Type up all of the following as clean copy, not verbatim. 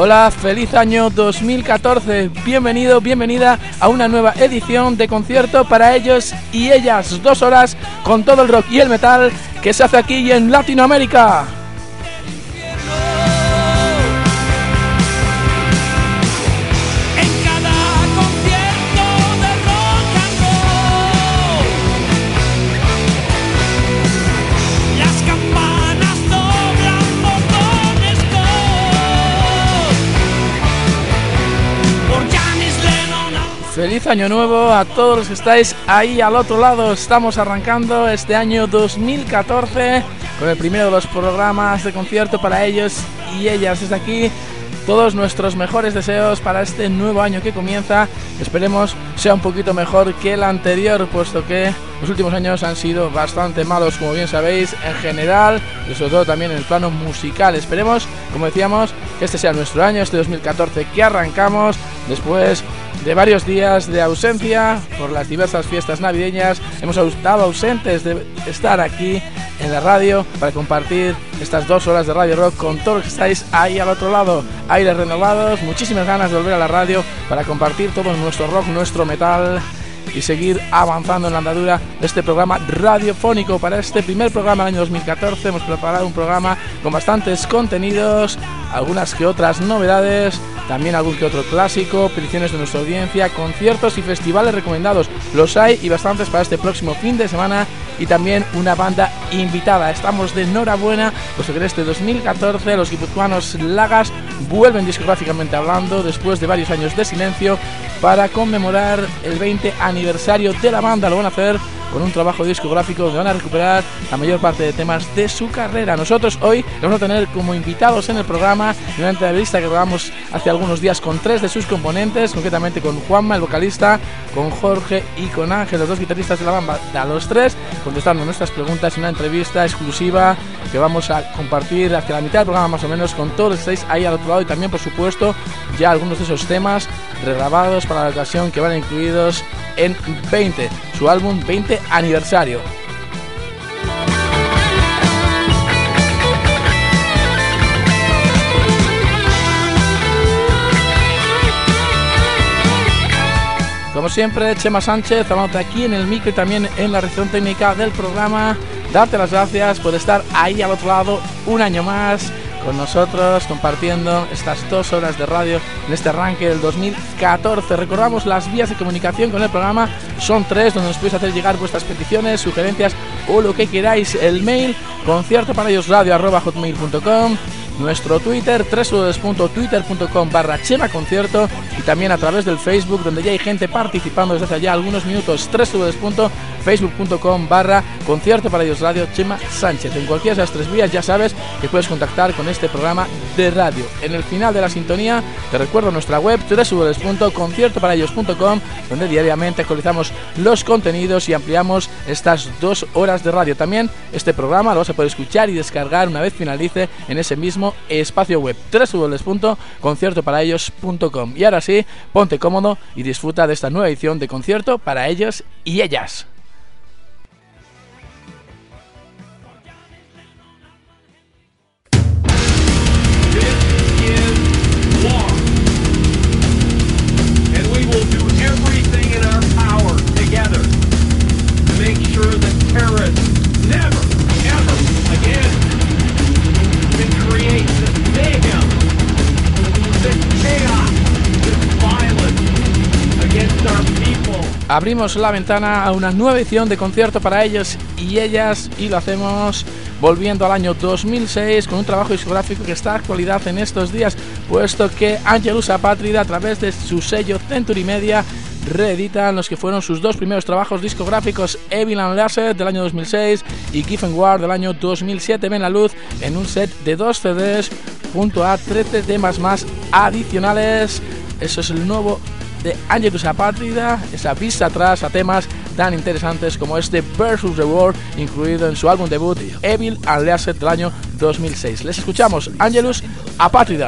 Hola, feliz año 2014, bienvenido, bienvenida a una nueva edición de Concierto para ellos y ellas, 2 horas con todo el rock y el metal que se hace aquí en Latinoamérica. Feliz año nuevo a todos los que estáis ahí al otro lado. Estamos arrancando este año 2014 con el primero de los programas de Concierto para ellos y ellas. Desde aquí todos nuestros mejores deseos para este nuevo año que comienza. Esperemos sea un poquito mejor que el anterior, puesto que los últimos años han sido bastante malos, como bien sabéis, en general, y sobre todo también en el plano musical. Esperemos, como decíamos, que este sea nuestro año, este 2014 que arrancamos después de varios días de ausencia por las diversas fiestas navideñas. Hemos estado ausentes de estar aquí en la radio para compartir estas 2 horas de Radio Rock con todos los que estáis ahí al otro lado. Aires renovados, muchísimas ganas de volver a la radio para compartir todo nuestro rock, nuestro metal y seguir avanzando en la andadura de este programa radiofónico. Para este primer programa del año 2014 hemos preparado un programa con bastantes contenidos, algunas que otras novedades, también algún que otro clásico, peticiones de nuestra audiencia, conciertos y festivales recomendados. Los hay y bastantes para este próximo fin de semana, y también una banda invitada. Estamos de enhorabuena, puesto que en este 2014 los guipuzcoanos Lagas vuelven discográficamente hablando después de varios años de silencio para conmemorar el 20 aniversario de la banda. Lo van a hacer con un trabajo discográfico donde van a recuperar la mayor parte de temas de su carrera. Nosotros hoy vamos a tener como invitados en el programa una entrevista que grabamos hace algunos días con 3 de sus componentes, concretamente con Juanma, el vocalista, con Jorge y con Ángel, los 2 guitarristas de la banda. A los 3 contestando nuestras preguntas en una entrevista exclusiva que vamos a compartir hacia la mitad del programa más o menos con todos los que estáis ahí al otro lado, y también por supuesto ya algunos de esos temas regrabados para la ocasión que van incluidos en 20, su álbum 20 aniversario. Como siempre, Chema Sánchez, hablándote aquí en el micro y también en la recepción técnica del programa. Darte las gracias por estar ahí al otro lado un año más con nosotros, compartiendo estas 2 horas de radio en este arranque del 2014. Recordamos las vías de comunicación con el programa, son 3, donde nos podéis hacer llegar vuestras peticiones, sugerencias o lo que queráis. El mail, conciertoparayosradio@hotmail.com, nuestro Twitter, www.twitter.com/chemaconcierto, y también a través del Facebook, donde ya hay gente participando desde hace ya algunos minutos, www.facebook.com/conciertoparayosradio Chema Sánchez. En cualquiera de esas 3 vías ya sabes que puedes contactar con este programa de radio. En el final de la sintonía te recuerdo nuestra web, www.conciertoparayos.com, donde diariamente actualizamos los contenidos y ampliamos estas 2 horas de radio. También este programa lo vas a poder escuchar y descargar una vez finalice en ese mismo espacio web, www.conciertoparayos.com. Y ahora sí, ponte cómodo y disfruta de esta nueva edición de Concierto para ellos y ellas. Abrimos la ventana a una nueva edición de Concierto para ellos y ellas, y lo hacemos volviendo al año 2006 con un trabajo discográfico que está de actualidad en estos días, puesto que Angelus Apátrida, a través de su sello Century Media, reeditan los que fueron sus 2 primeros trabajos discográficos, Evil and Lasset del año 2006 y Giffen War del año 2007, ven la luz en un set de 2 CDs junto a 13 temas más adicionales. Eso es el nuevo de Angelus Apátrida, esa vista atrás a temas tan interesantes como este Versus Reward, incluido en su álbum debut Evil and Lasset del año 2006. Les escuchamos, Angelus Apátrida.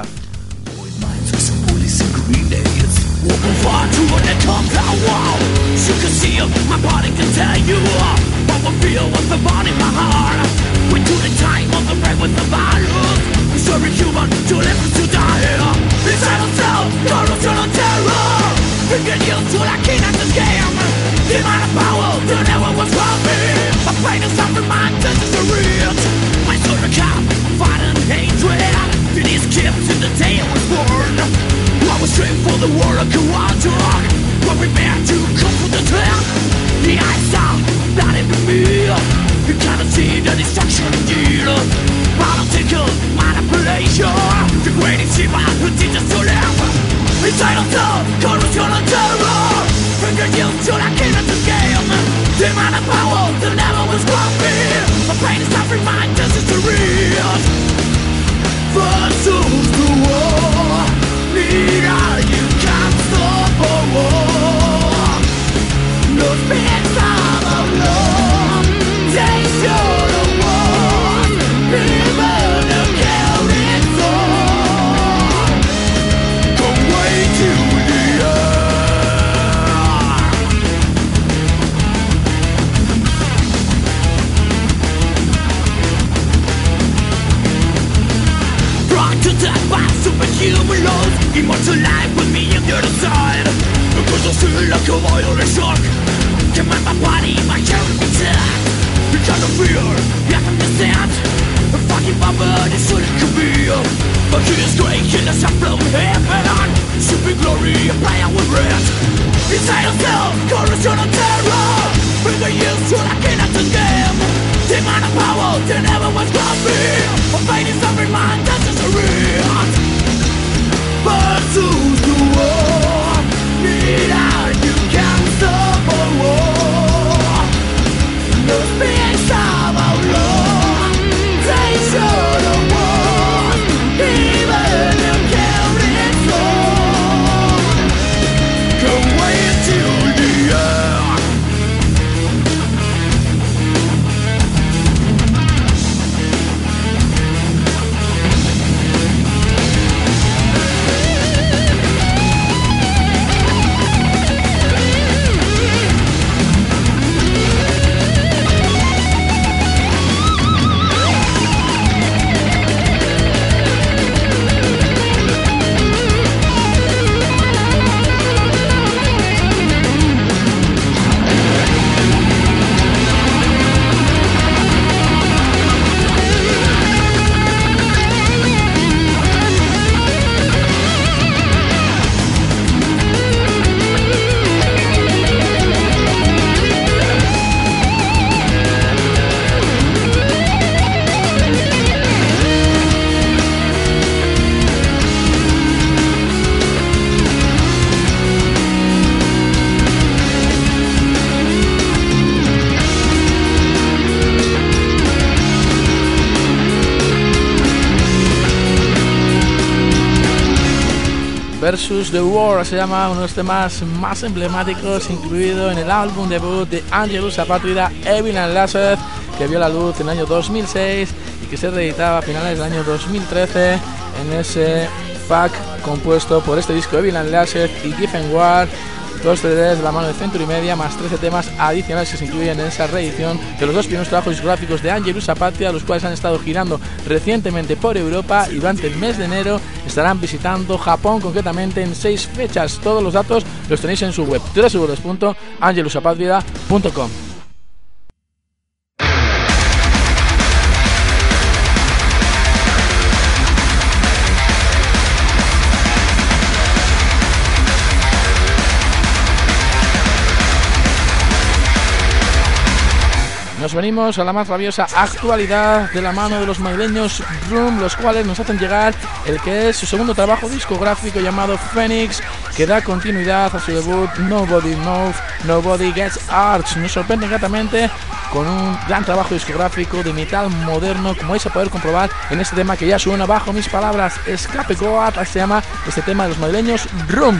You can see my body can tell you what we feel with the body in my heart. Went to the time of the break with the virus. Serving human to live to die. Inside ourselves, corruption and terror. We get used to the king of this game. The amount of power that never was from me. My pain is suffering, my intentions are real. My soul to come, fighting hatred. It is kept since the day I was born. I was trained for the war of Kuwait. But we bear to come from the death. The eyes are not in me. You cannot see the destruction indeed. Political manipulation. The greatest evil who teaches to live. Inside of the corruption and terror. Bring you to the king of this game. The amount of power that never was from me. My pain is suffering, my justice to real. Versus the war. Mira, you can't stop a war. No space of love. Taste your war. People to kill it all. Come way to the brought to death by superhuman laws. Immortal life with me on the other side. Because I feel like a violent shock. Command my body, my character intact. Because of fear, you have to understand. A fucking bummer, this all it could be. But he is great, killers are from heaven. Super glory, a player with red. Inside ourselves, corruption and terror. Bring the youth to the king of this game. The amount of power that never was from me. My pain is suffering, my intentions are real. Versus the war. Need out, you can't stop a war. No space of our law. Taste your war. Even you kill it all. Come way to the air. Versus the War se llama uno de los temas más emblemáticos incluido en el álbum debut de Angelus Apátrida, Evil and Lazarus, que vio la luz en el año 2006 y que se reeditaba a finales del año 2013 en ese pack compuesto por este disco Evil and Lazarus y Giffen War, todos ustedes de la mano de Century Media, más 13 temas adicionales que se incluyen en esa reedición de los dos primeros trabajos discográficos de Angelus Apátrida, los cuales han estado girando recientemente por Europa y durante el mes de enero estarán visitando Japón, concretamente en 6 fechas. Todos los datos los tenéis en su web www.angelusapatrida.com. Nos venimos a la más rabiosa actualidad de la mano de los madrileños Room, los cuales nos hacen llegar el que es su segundo trabajo discográfico llamado Phoenix, que da continuidad a su debut Nobody Knows, Nobody Gets Arch. Nos sorprende gratamente con un gran trabajo discográfico de metal moderno, como vais a poder comprobar en este tema que ya suena bajo mis palabras. Escape Goat se llama este tema de los madrileños Room.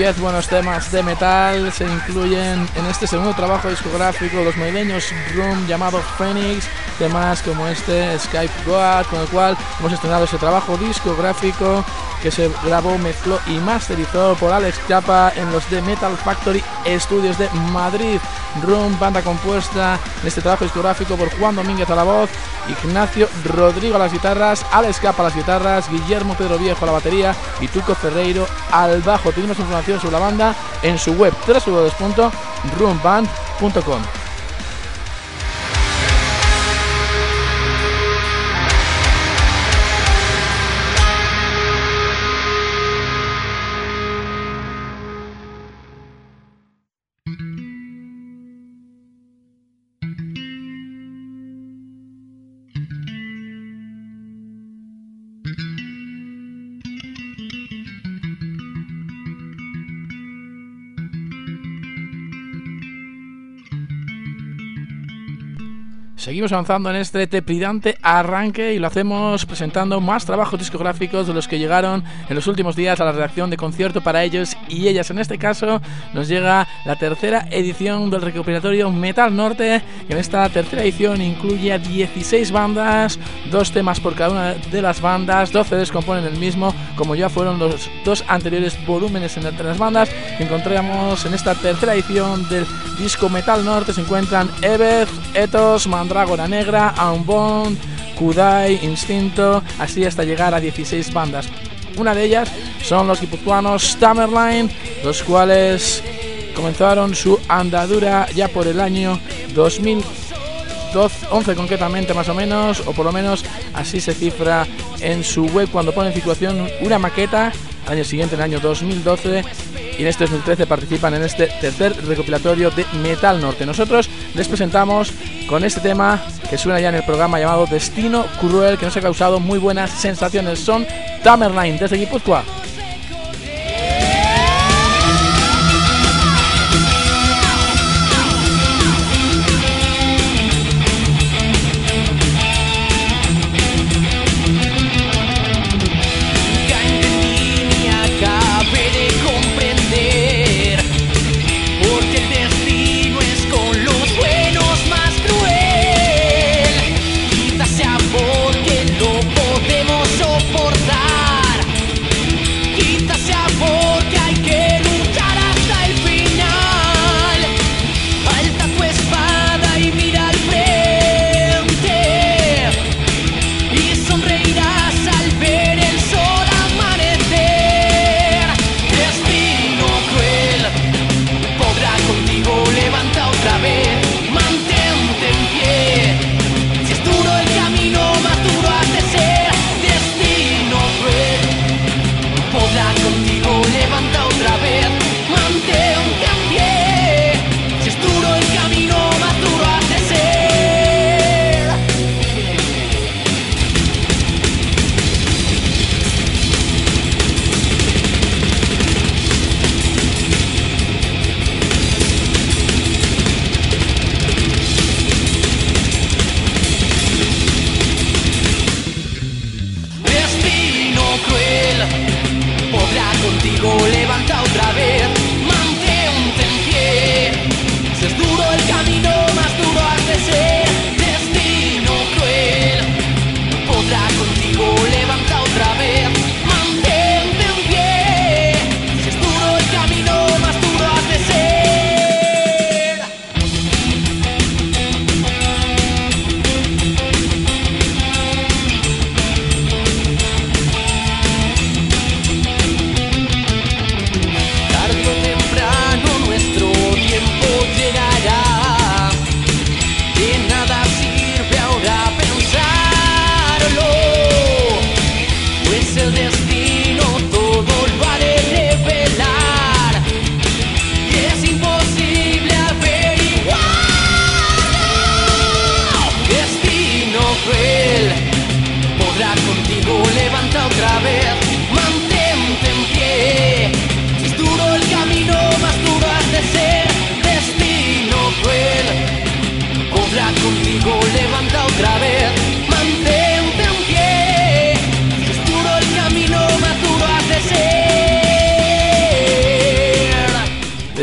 10 buenos temas de metal se incluyen en este segundo trabajo discográfico de los madrileños Room llamado Phoenix, temas como este Skype Goat, con el cual hemos estrenado ese trabajo discográfico que se grabó, mezcló y masterizó por Alex Chapa en los The Metal Factory Studios de Madrid. Room, banda compuesta en este trabajo discográfico por Juan Domínguez a la voz, Ignacio Rodrigo a las guitarras, Alex Capa a las guitarras, Guillermo Pedro Viejo a la batería y Tuco Ferreiro al bajo. Tenemos información sobre la banda en su web www.roomband.com. Seguimos avanzando en este trepidante arranque y lo hacemos presentando más trabajos discográficos de los que llegaron en los últimos días a la redacción de Concierto para ellos y ellas. En este caso nos llega la tercera edición del recopilatorio Metal Norte, que en esta tercera edición incluye a 16 bandas, 2 temas por cada una de las bandas, 12 CDs componen el mismo, como ya fueron los 2 anteriores volúmenes entre las bandas que encontramos en esta tercera edición del disco Metal Norte. Se encuentran Ebeth, Ethos, Mandrágora Negra, Unbound, Kudai, Instinto, así hasta llegar a 16 bandas. Una de ellas son los guipuzcoanos Tamerlane, los cuales comenzaron su andadura ya por el año 2011 concretamente, más o menos, o por lo menos así se cifra en su web cuando pone en circulación una maqueta. Al año siguiente, en el año 2012, y en este 2013 participan en este tercer recopilatorio de Metal Norte. Nosotros les presentamos con este tema que suena ya en el programa llamado Destino Cruel, que nos ha causado muy buenas sensaciones. Son Tamerlane desde Guipúzcoa. Quizás sea porque no podemos soportar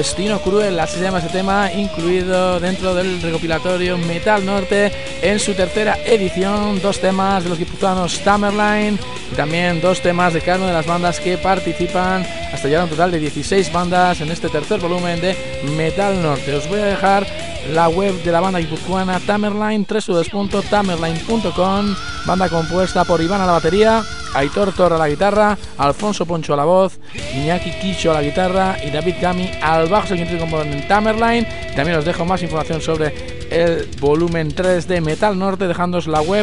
Destino Cruel, así se llama ese tema, incluido dentro del recopilatorio Metal Norte en su tercera edición. 2 temas de los guipuzcoanos Tamerlane y también 2 temas de cada una de las bandas que participan, hasta llegar a un total de 16 bandas en este tercer volumen de Metal Norte. Os voy a dejar la web de la banda guipuzcoana Tamerlane, www.tamerlane.com, banda compuesta por Iván a la batería, Aitor Torra a la guitarra, Alfonso Poncho a la voz, Iñaki Quicho a la guitarra y David Gami al bajo, el quinteto componente en Tamerlane. También os dejo más información sobre el volumen 3 de Metal Norte, dejándoos la web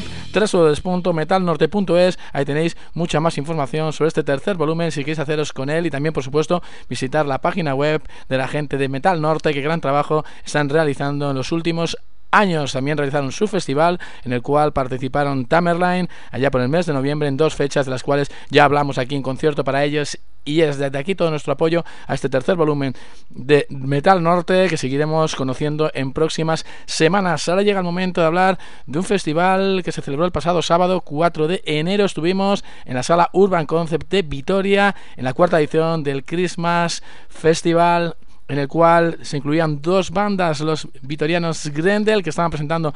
www.metalnorte.es. Ahí tenéis mucha más información sobre este tercer volumen si queréis haceros con él, y también por supuesto visitar la página web de la gente de Metal Norte, que gran trabajo están realizando en los últimos años. También realizaron su festival en el cual participaron Tamerlane allá por el mes de noviembre en 2 fechas de las cuales ya hablamos aquí en Concierto para ellos, y es desde aquí todo nuestro apoyo a este tercer volumen de Metal Norte que seguiremos conociendo en próximas semanas. Ahora llega el momento de hablar de un festival que se celebró el pasado sábado 4 de enero. Estuvimos en la sala Urban Concept de Vitoria en la 4ª edición del Christmas Festival, en el cual se incluían 2 bandas, los vitorianos Grendel, que estaban presentando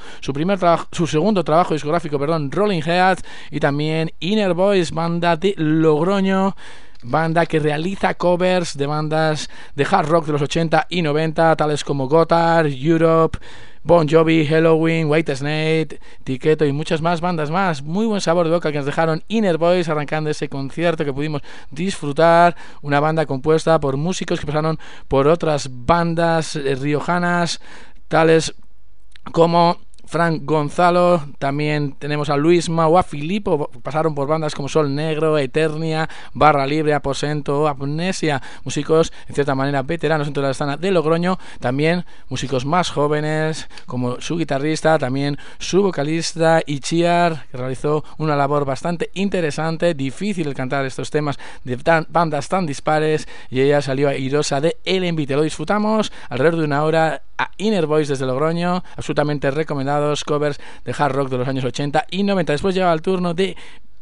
su segundo trabajo discográfico, Rolling Heads, y también Inner Voice, banda de Logroño, banda que realiza covers de bandas de hard rock de los 80 y 90, tales como Gotthard, Europe, Bon Jovi, Halloween, Whitesnake, Tiqueto y muchas más bandas más. Muy buen sabor de boca que nos dejaron Inner Voice arrancando ese concierto que pudimos disfrutar. Una banda compuesta por músicos que pasaron por otras bandas riojanas, tales como Frank Gonzalo, también tenemos a Luisma o a Filipo, pasaron por bandas como Sol Negro, Eternia, Barra Libre, Aposento, Amnesia, músicos en cierta manera veteranos dentro de la escena de Logroño, también músicos más jóvenes como su guitarrista, también su vocalista Ichiar, que realizó una labor bastante interesante. Difícil el cantar estos temas de bandas tan dispares, y ella salió airosa de el envite. Lo disfrutamos alrededor de una hora a Inner Voice desde Logroño, absolutamente recomendados covers de hard rock de los años 80 y 90. Después llegaba el turno de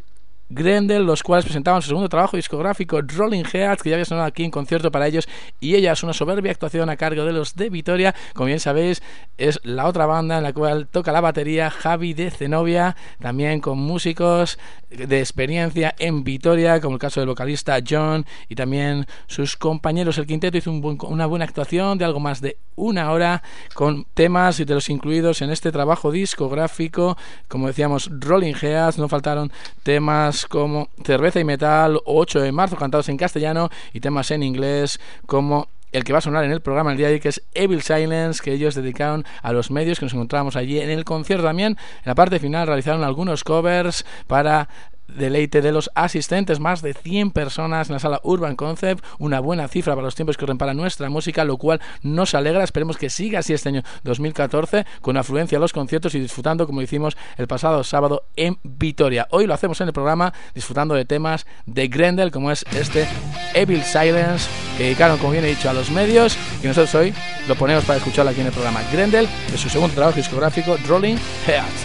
Grendel, los cuales presentaban su segundo trabajo discográfico, Rolling Heads, que ya había sonado aquí en Concierto para ellos, y ella es una soberbia actuación a cargo de los de Vitoria. Como bien sabéis, es la otra banda en la cual toca la batería Javi de Zenobia, también con músicos de experiencia en Vitoria, como el caso del vocalista John y también sus compañeros. El quinteto hizo una buena actuación de algo más de una hora, con temas de los incluidos en este trabajo discográfico, como decíamos, Rolling Heads. No faltaron temas como Cerveza y Metal, 8 de marzo, cantados en castellano, y temas en inglés como el que va a sonar en el programa el día de hoy, que es Evil Silence, que ellos dedicaron a los medios que nos encontrábamos allí en el concierto. También en la parte final realizaron algunos covers para deleite de los asistentes, más de 100 personas en la sala Urban Concept, una buena cifra para los tiempos que corren para nuestra música, lo cual nos alegra. Esperemos que siga así este año 2014, con afluencia a los conciertos y disfrutando como hicimos el pasado sábado en Vitoria. Hoy lo hacemos en el programa disfrutando de temas de Grendel, como es este Evil Silence, que dedicaron, como bien he dicho, a los medios, y nosotros hoy lo ponemos para escucharlo aquí en el programa. Grendel, de su segundo trabajo discográfico, Rolling Heads.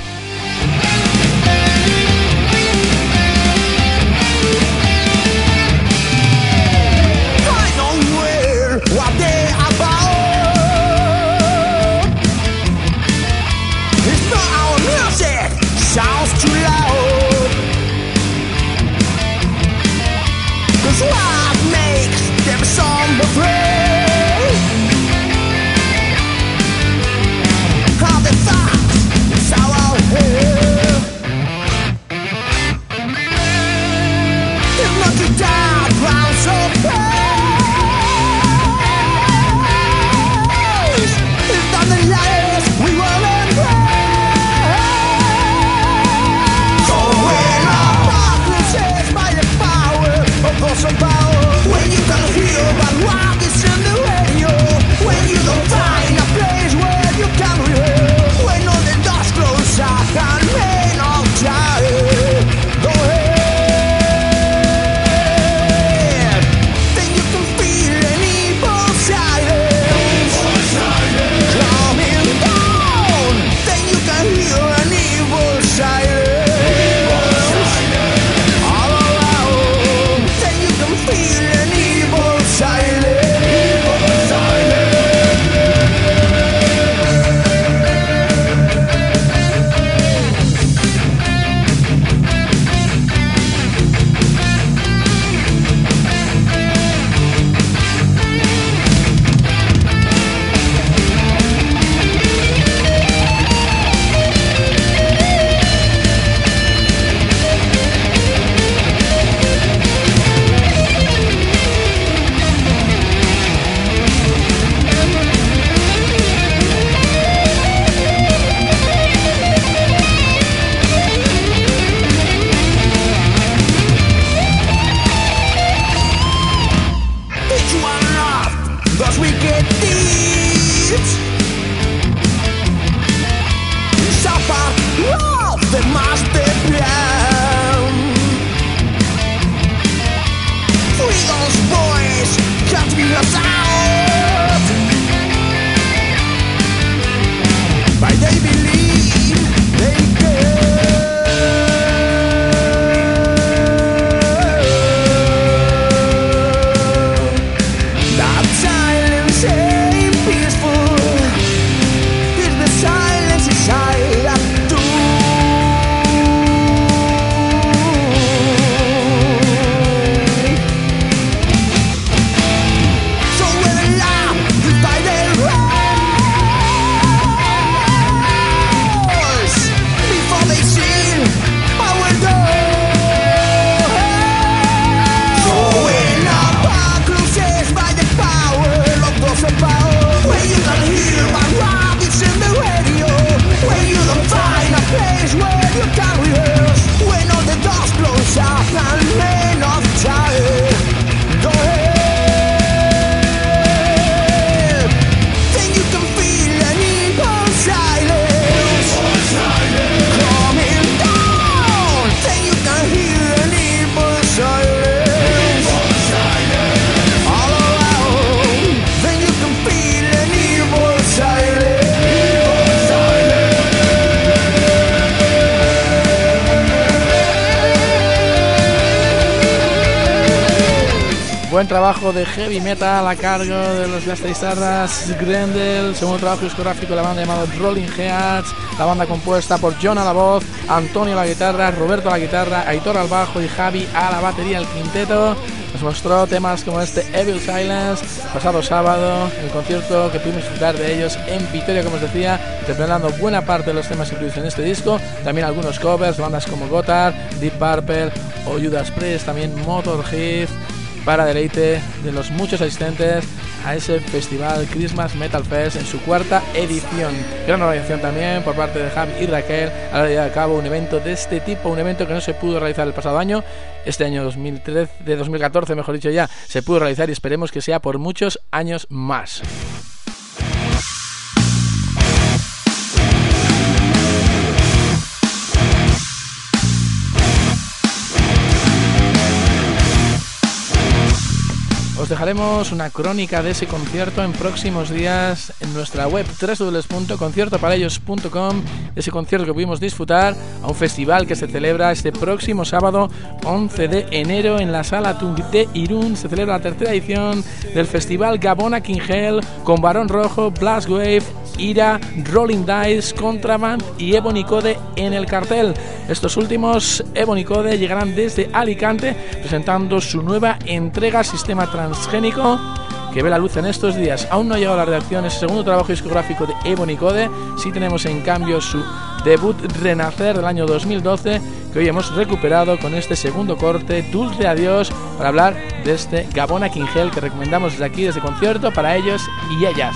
What they about? It's not our music, sounds too loud. 'Cause what makes them some afraid? How the thoughts más de bien. We those boys can't be us out. But they believe they can. That silence ain't peaceful. It's the silence inside us too. So when the law is by their rules, before they see our door. So when our power closes by the power of those in power, when you don't hear my rabbits in the radio, when you don't find a place where you can rehearse, when all the doors close up and men of child go ahead, then you can feel an evil silence coming down, then you can hear an evil silence all around, then you can feel an evil silence. Buen trabajo de heavy metal a cargo de los Gasteiztarras Grendel, segundo trabajo discográfico de la banda llamado Rolling Heads, la banda compuesta por John a la voz, Antonio a la guitarra, Roberto a la guitarra, Aitor al bajo y Javi a la batería. El quinteto nos mostró temas como este Evil Silence pasado sábado, el concierto que pudimos disfrutar de ellos en Vitoria, como os decía, interpretando buena parte de los temas incluidos en este disco, también algunos covers de bandas como Gotthard, Deep Purple o Judas Priest, también Motorhead, para deleite de los muchos asistentes a ese festival Christmas Metal Fest en su cuarta edición. Gran organización también por parte de Javi y Raquel a la hora de llevar a cabo un evento de este tipo, un evento que no se pudo realizar el pasado año, este año 2014 mejor dicho ya, se pudo realizar y esperemos que sea por muchos años más. Os dejaremos una crónica de ese concierto en próximos días en nuestra web www.conciertoparaellos.com, ese concierto que pudimos disfrutar a un festival que se celebra este próximo sábado 11 de enero en la Sala Tung de Irún. Se celebra la tercera edición del festival Gabona King Hell con Barón Rojo, Blastwave, Ira, Rolling Dice, Contraband y Ebony Code en el cartel. Estos últimos, Ebony Code, llegarán desde Alicante presentando su nueva entrega Sistema Transgénico, que ve la luz en estos días. Aún no ha llegado a la redacción ese segundo trabajo discográfico de Ebony Code. Sí tenemos en cambio su debut Renacer del año 2012, que hoy hemos recuperado con este segundo corte, Dulce Adiós, para hablar de este Gabona King Hell que recomendamos desde aquí, desde concierto para ellos y ellas.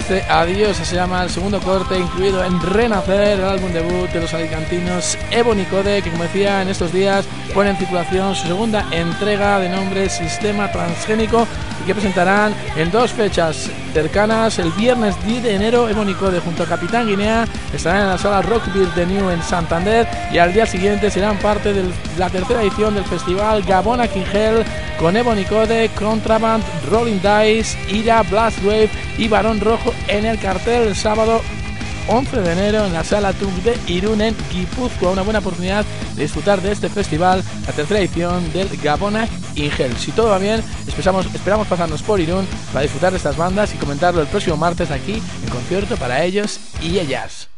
Este Adiós se llama el segundo corte incluido en Renacer, el álbum debut de los alicantinos Ebony Code, que como decía en estos días pone en circulación su segunda entrega de nombre Sistema Transgénico y que presentarán en 2 fechas cercanas. El viernes 10 de enero Ebony Code junto a Capitán Guinea estarán en la sala Rockville de New en Santander y al día siguiente serán parte de la tercera edición del festival Gabona King Hell con Ebony Code, Contraband, Rolling Dice, Ira, Blastwave y Barón Rojo en el cartel el sábado 11 de enero en la sala Tung de Irún en Guipúzcoa. Una buena oportunidad de disfrutar de este festival, la tercera edición del Gabona King Hell. Si todo va bien, esperamos pasarnos por Irún para disfrutar de estas bandas y comentarlo el próximo martes aquí en concierto para ellos y ellas.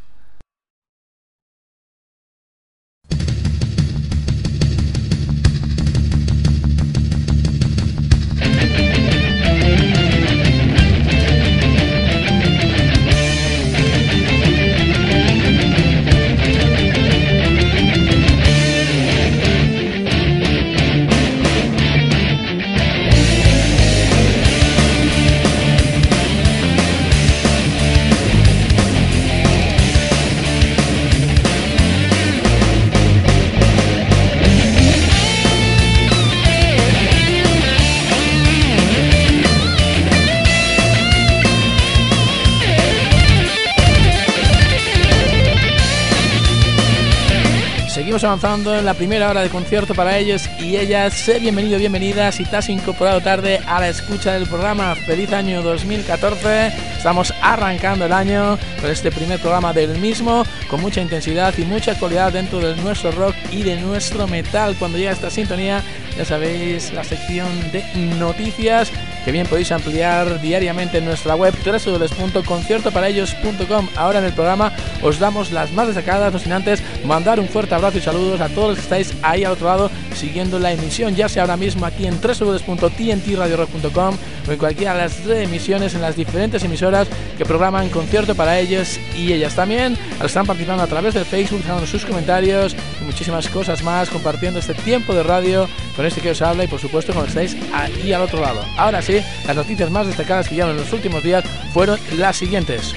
Seguimos avanzando en la primera hora de concierto para ellos y ellas. Sé bienvenido, bienvenida si te has incorporado tarde a la escucha del programa. Feliz año 2014. Estamos arrancando el año con este primer programa del mismo, con mucha intensidad y mucha actualidad dentro de nuestro rock y de nuestro metal. Cuando llega esta sintonía, ya sabéis, la sección de noticias que bien podéis ampliar diariamente en nuestra web www.conciertoparaellos.com. Ahora en el programa os damos las más destacadas, no sin antes mandar un fuerte abrazo y saludos a todos los que estáis ahí al otro lado siguiendo la emisión, ya sea ahora mismo aquí en www.tntradiorock.com o en cualquiera de las reemisiones en las diferentes emisoras que programan Concierto para ellos y ellas. También están participando a través del Facebook, dejando sus comentarios y muchísimas cosas más, compartiendo este tiempo de radio con este que os habla y por supuesto cuando estáis ahí al otro lado. Ahora sí, las noticias más destacadas que llevan en los últimos días fueron las siguientes.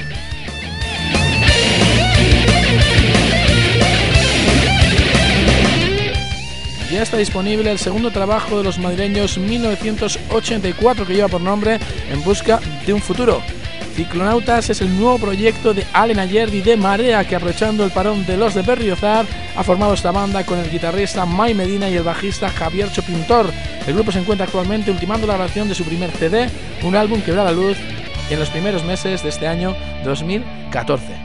Ya está disponible el segundo trabajo de los madrileños 1984 que lleva por nombre En busca de un futuro. Ciclonautas es el nuevo proyecto de Allen Ayerdi de Marea, que aprovechando el parón de los de Berriozar ha formado esta banda con el guitarrista Mai Medina y el bajista Javier Chopintor. El grupo se encuentra actualmente ultimando la grabación de su primer CD, un álbum que verá la luz en los primeros meses de este año 2014.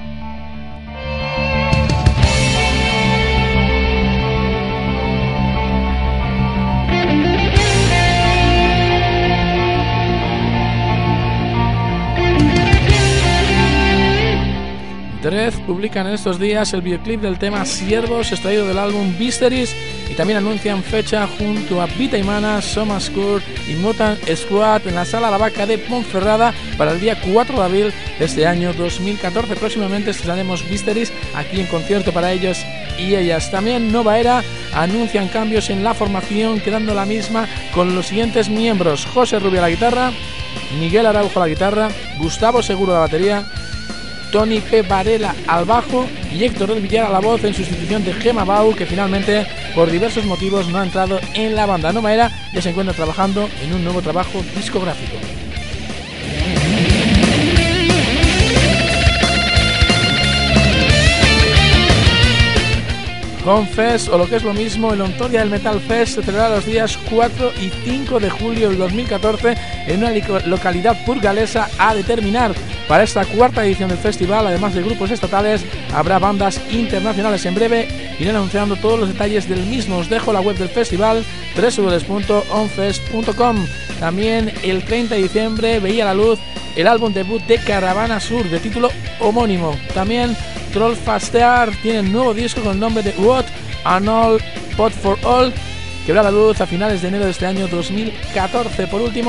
Dredd publican en estos días el videoclip del tema Siervos, extraído del álbum Mysteries, y también anuncian fecha junto a Vita Imana, Somaskur y Mutant Squad en la Sala La Vaca de Ponferrada para el día 4 de abril de este año 2014. Próximamente estrenaremos Mysteries aquí en Concierto para ellos y ellas. También Nova Era anuncian cambios en la formación, quedando la misma con los siguientes miembros: José Rubio a la guitarra, Miguel Araujo a la guitarra, Gustavo Seguro a la batería, Tony P. Varela al bajo y Héctor del Villar a la voz, en sustitución de Gemma Bau, que finalmente por diversos motivos no ha entrado en la banda. Nova Era ya se encuentra trabajando en un nuevo trabajo discográfico. Homefest, o lo que es lo mismo, el Ontoria del Metal Fest, se celebrará los días 4 y 5 de julio del 2014 en una localidad burgalesa a determinar. Para esta cuarta edición del festival, además de grupos estatales, habrá bandas internacionales. En breve irán anunciando todos los detalles del mismo. Os dejo la web del festival, www.onfest.com. También el 30 de diciembre veía la luz el álbum debut de Caravana Sur, de título homónimo. También Trollfastear tiene un nuevo disco con el nombre de What and All Pot for All, que verá la luz a finales de enero de este año 2014. Por último,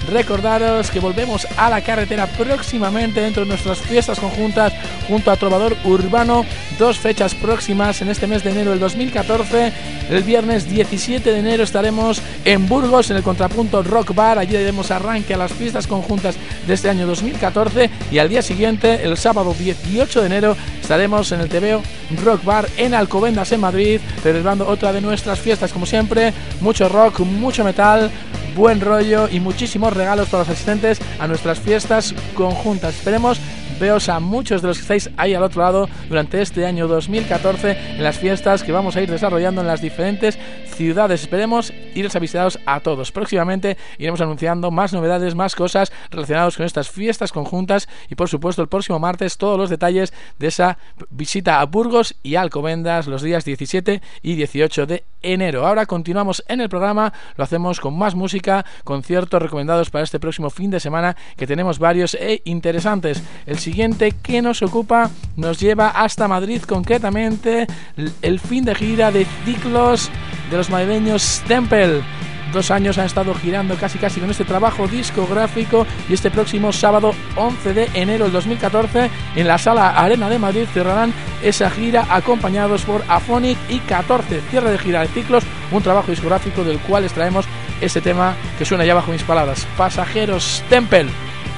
Recordaros que volvemos a la carretera próximamente dentro de nuestras fiestas conjuntas junto a Trovador Urbano. 2 fechas próximas en este mes de enero del 2014. El viernes 17 de enero estaremos en Burgos en el Contrapunto Rock Bar. Allí daremos arranque a las fiestas conjuntas de este año 2014 y al día siguiente, el sábado 18 de enero, estaremos en el TVO Rock Bar en Alcobendas, en Madrid, celebrando otra de nuestras fiestas. Como siempre, mucho rock, mucho metal, buen rollo y muchísimos regalos para los asistentes a nuestras fiestas conjuntas. Esperemos veos a muchos de los que estáis ahí al otro lado durante este año 2014 en las fiestas que vamos a ir desarrollando en las diferentes ciudades. Esperemos iros a visitaros a todos. Próximamente iremos anunciando más novedades, más cosas relacionadas con estas fiestas conjuntas y por supuesto el próximo martes todos los detalles de esa visita a Burgos y Alcobendas los días 17 y 18 de enero. Ahora continuamos en el programa, lo hacemos con más música, conciertos recomendados para este próximo fin de semana, que tenemos varios e interesantes. El siguiente que nos ocupa nos lleva hasta Madrid, concretamente el fin de gira de ciclos de los madrileños Temple. 2 años han estado girando casi con este trabajo discográfico y este próximo sábado 11 de enero del 2014 en la Sala Arena de Madrid cerrarán esa gira acompañados por Aphonic y 14. Cierre de gira de ciclos, un trabajo discográfico del cual extraemos este tema que suena ya bajo mis palabras. Pasajeros Temple.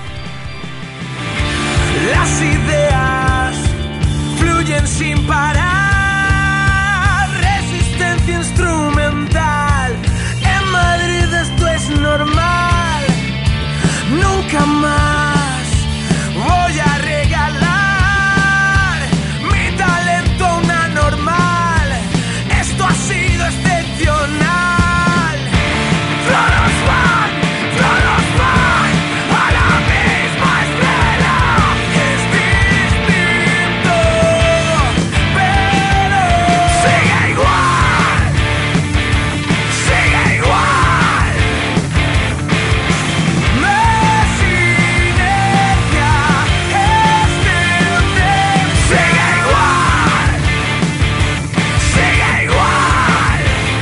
Las ideas fluyen sin parar, resistencia instrumental. En Madrid esto es normal. Nunca más voy a regalar mi talento a una normal. Esto ha sido excepcional. Todos van a la misma esfera. Es distinto, pero sigue igual, sigue igual. Me silencia este hotel. Sigue igual, sigue igual.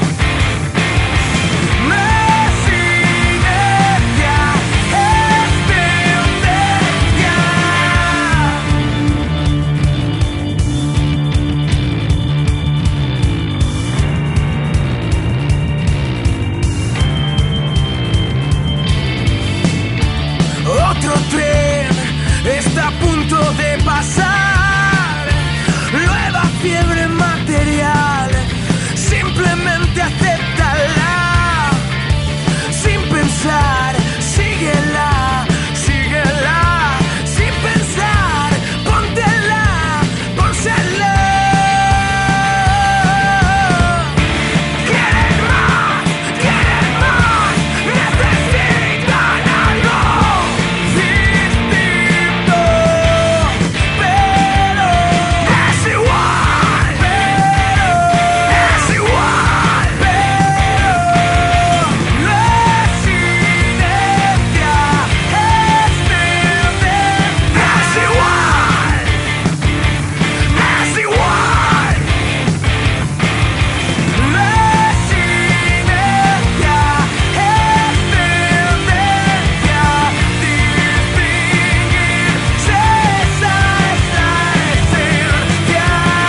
Me silencia este hotel ya. Otro tren está a punto de pasar. Nueva fiebre material. Simplemente acéptala. Sin pensar, síguela, síguela. Sin pensar, póntela, pónsela. Quieren más, necesitan algo distinto, pero es igual, es igual, pero la silencia este hotel. Es igual, es igual. La silencia este hotel ya. Distinguirse esa esencia.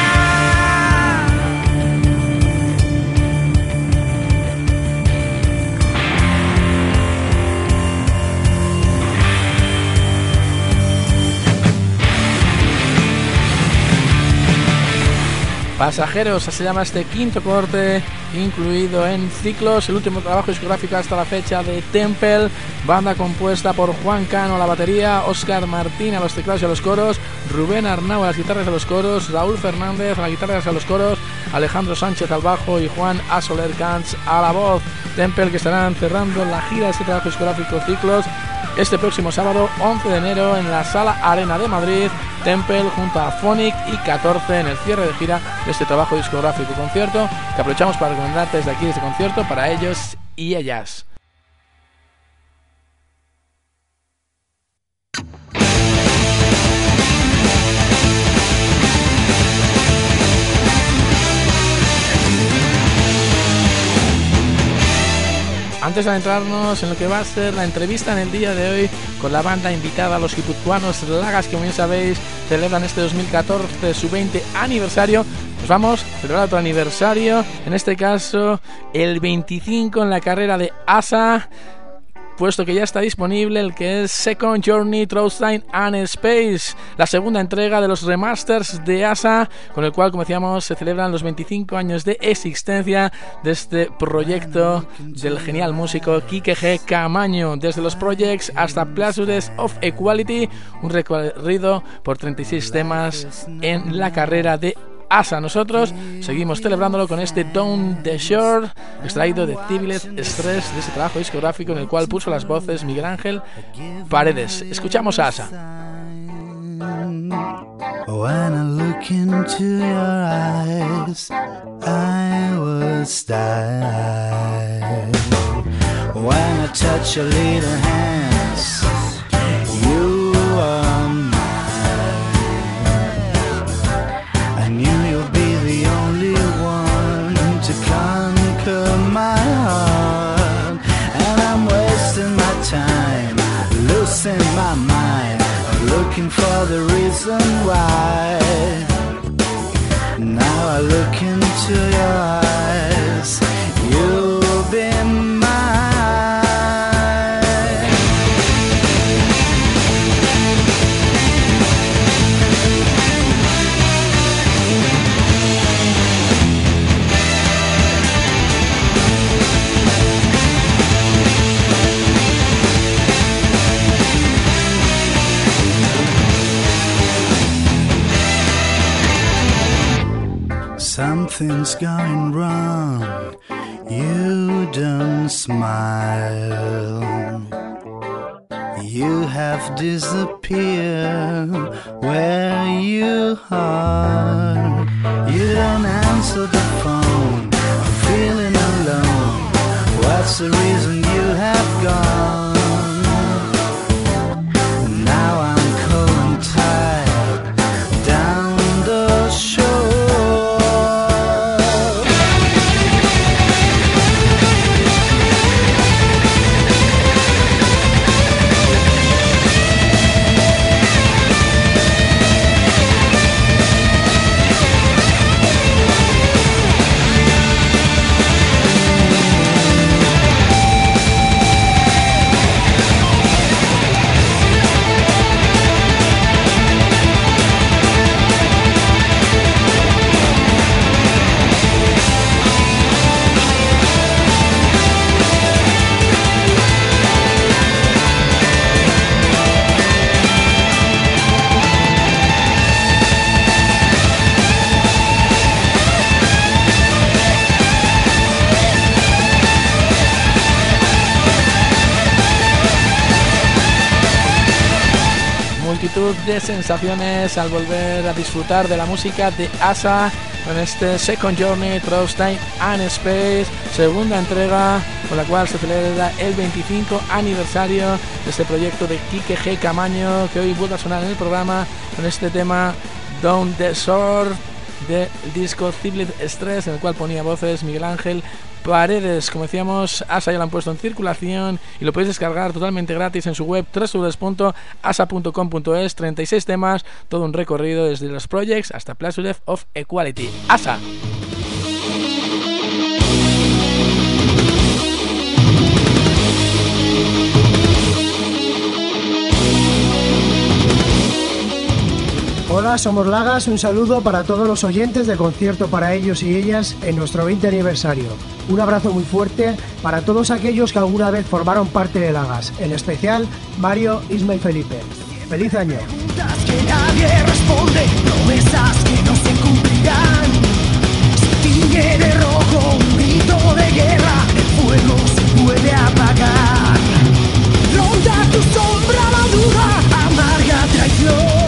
Pasajeros, se llama este quinto corte incluido en Ciclos, el último trabajo discográfico hasta la fecha de Temple, banda compuesta por Juan Cano a la batería, Óscar Martín a los teclados y a los coros, Rubén Arnau a las guitarras y a los coros, Raúl Fernández a las guitarras y a los coros, Alejandro Sánchez al bajo y Juan Asoler Cants a la voz. Temple, que estarán cerrando la gira de este trabajo discográfico Ciclos este próximo sábado 11 de enero en la Sala Arena de Madrid. Temple junto a Aphonic y 14 en el cierre de gira de este trabajo discográfico. Concierto que aprovechamos para recomendarte desde aquí este concierto para ellos y ellas. antes de adentrarnos en lo que va a ser la entrevista en el día de hoy con la banda invitada, los guipuzcoanos Lagas, que como bien sabéis celebran este 2014 su 20 aniversario, pues vamos a celebrar otro aniversario, en este caso el 25 en la carrera de ASA, puesto que ya está disponible el que es Second Journey Through Time and Space, la segunda entrega de los remasters de ASA, con el cual, como decíamos, se celebran los 25 años de existencia de este proyecto del genial músico Quique G. Camaño, desde los projects hasta Pursuit of Equality, un recorrido por 36 temas en la carrera de ASA. Nosotros seguimos celebrándolo con este Down the Shore, extraído de Civilized Stress, de ese trabajo discográfico en el cual puso las voces Miguel Ángel Paredes. Escuchamos a ASA. When I look into your eyes, I was dying. When I touch your little hands, you are mine. I knew you'd be the only one to conquer my heart, and I'm wasting my time, losing my mind, looking for the reason why. Now I look into your eyes, you'll be mine. Something's going wrong, you don't smile. You have disappeared where you are. You don't answer the phone, I'm feeling alone. What's the reason you have gone? Now I'm cold and tired, down the shore. De sensaciones al volver a disfrutar de la música de ASA con este Second Journey Through Time and Space, segunda entrega con la cual se celebra el 25 aniversario de este proyecto de Quique G. Camaño, que hoy vuelve a sonar en el programa con este tema Down the Shore del disco Civilized Stress, en el cual ponía voces Miguel Ángel Paredes. Como decíamos, ASA ya lo han puesto en circulación y lo podéis descargar totalmente gratis en su web www.asa.com.es. 36 temas, todo un recorrido desde los projects hasta Pursuit of Equality. ASA. Hola, somos Lagas, un saludo para todos los oyentes de Concierto para ellos y ellas en nuestro 20 aniversario. Un abrazo muy fuerte para todos aquellos que alguna vez formaron parte de Lagas, en especial Mario, Isma y Felipe. ¡Feliz año! Preguntas que nadie responde, promesas que no se cumplirán. Se tiñe de rojo un grito de guerra, el fuego se puede apagar. Ronda tu sombra madura, amarga traición.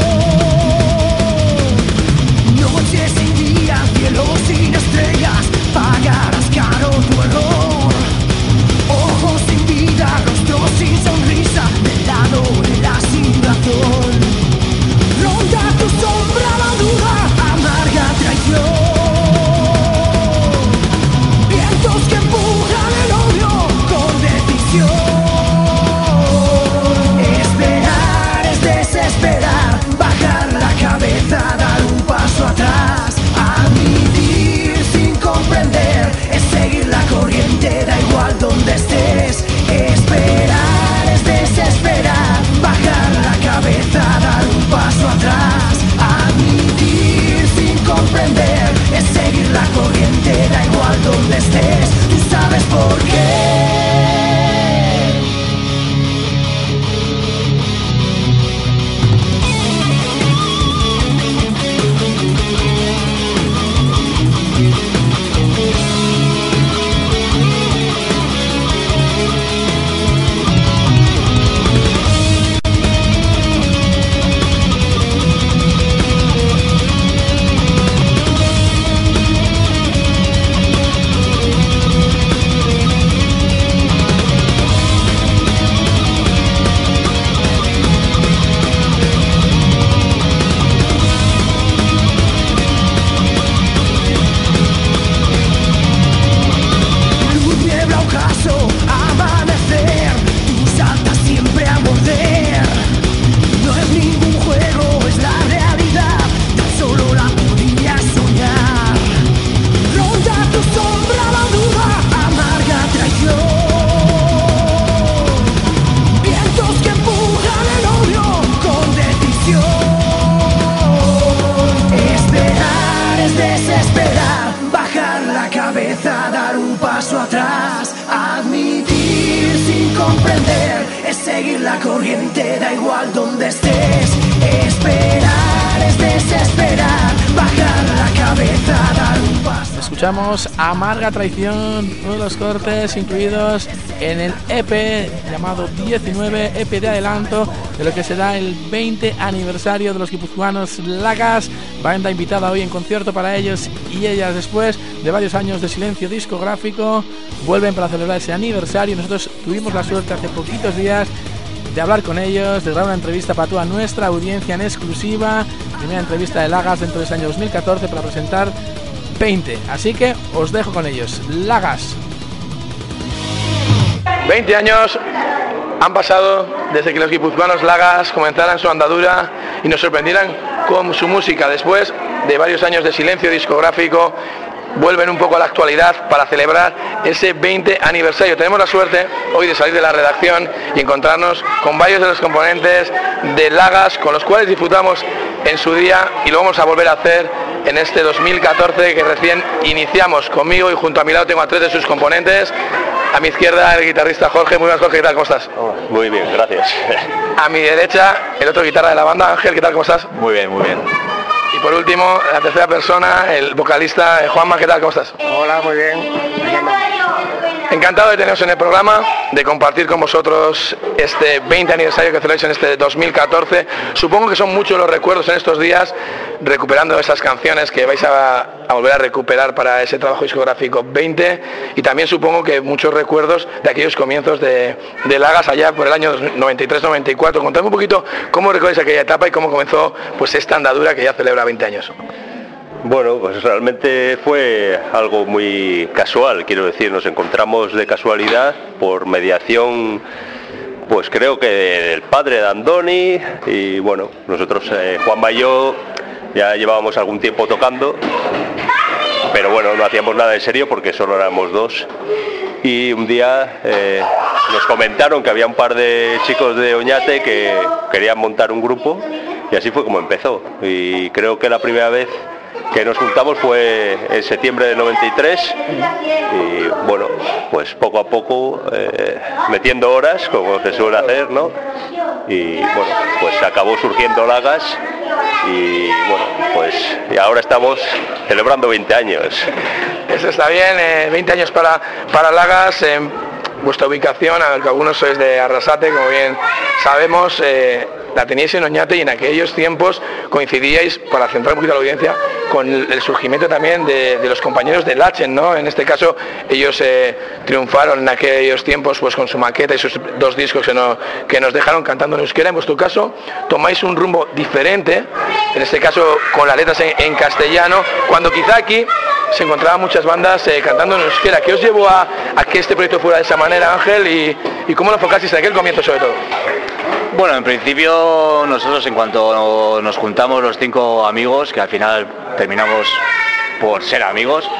Noches sin días, cielo sin estrellas, pagarás caro tu error. Ojos sin vida, rostro sin sonrisa, del lado de la sin razón. Ronda tu sombra madura, amarga traición. Vientos que empujan el odio, con Escuchamos Amarga Traición, uno de los cortes incluidos en el EP llamado 19, EP de adelanto de lo que será el 20 aniversario de los guipuzcoanos Lagas, banda invitada hoy en concierto para ellos y ellas después de varios años de silencio discográfico. Vuelven para celebrar ese aniversario. Nosotros tuvimos la suerte hace poquitos días de hablar con ellos, de grabar una entrevista para toda nuestra audiencia en exclusiva, primera entrevista de Lagas dentro de este año 2014 para presentar 20, así que os dejo con ellos. Lagas. 20 años han pasado desde que los guipuzcoanos Lagas comenzaran su andadura y nos sorprendieran con su música. Después de varios años de silencio discográfico, vuelven un poco a la actualidad para celebrar ese 20 aniversario. Tenemos la suerte hoy de salir de la redacción y encontrarnos con varios de los componentes de Lagas, con los cuales disfrutamos en su día y lo vamos a volver a hacer en este 2014 que recién iniciamos. Conmigo y junto a mi lado tengo a 3 de sus componentes. A mi izquierda el guitarrista Jorge. Muy buenas, Jorge, ¿qué tal? ¿Cómo estás? Muy bien, gracias. A mi derecha el otro guitarra de la banda, Ángel, ¿qué tal? ¿Cómo estás? Muy bien, muy bien. Y por último, la tercera persona, el vocalista Juanma, ¿qué tal? ¿Cómo estás? Hola, muy bien. Encantado de teneros en el programa, de compartir con vosotros este 20 aniversario que celebráis en este 2014. Supongo que son muchos los recuerdos en estos días, recuperando esas canciones que vais a volver a recuperar para ese trabajo discográfico 20, y también supongo que muchos recuerdos de aquellos comienzos de Lagas allá por el año 93-94. Contadme un poquito cómo recordáis aquella etapa y cómo comenzó pues esta andadura que ya celebra 20 años. Bueno, pues realmente fue algo muy casual, quiero decir, nos encontramos de casualidad por mediación, pues creo que del padre de Andoni, y bueno, nosotros, Juanma y yo, ya llevábamos algún tiempo tocando, pero bueno, no hacíamos nada en serio porque solo éramos 2, y un día nos comentaron que había un par de chicos de Oñate que querían montar un grupo, y así fue como empezó, y creo que la primera vez que nos juntamos fue en septiembre del 93 y bueno, pues poco a poco metiendo horas, como se suele hacer, ¿no? Y bueno, pues acabó surgiendo Lagas y bueno, pues y ahora estamos celebrando 20 años. Eso está bien, 20 años para Lagas. Vuestra ubicación, algunos sois de Arrasate, como bien sabemos, la teníais en Oñate, y en aquellos tiempos coincidíais, para centrar un poquito a la audiencia, con el surgimiento también de los compañeros de Lachen, ¿no? En este caso ellos triunfaron en aquellos tiempos pues con su maqueta y sus 2 discos que nos dejaron cantando en euskera. En vuestro caso tomáis un rumbo diferente, en este caso con las letras en castellano, cuando quizá aquí se encontraban muchas bandas cantando en euskera. ¿Qué os llevó a que este proyecto fuera de esa manera, Ángel, y cómo lo enfocasteis en aquel comienzo sobre todo? Bueno, en principio nosotros, en cuanto nos juntamos los 5 amigos, que al final terminamos por ser amigos,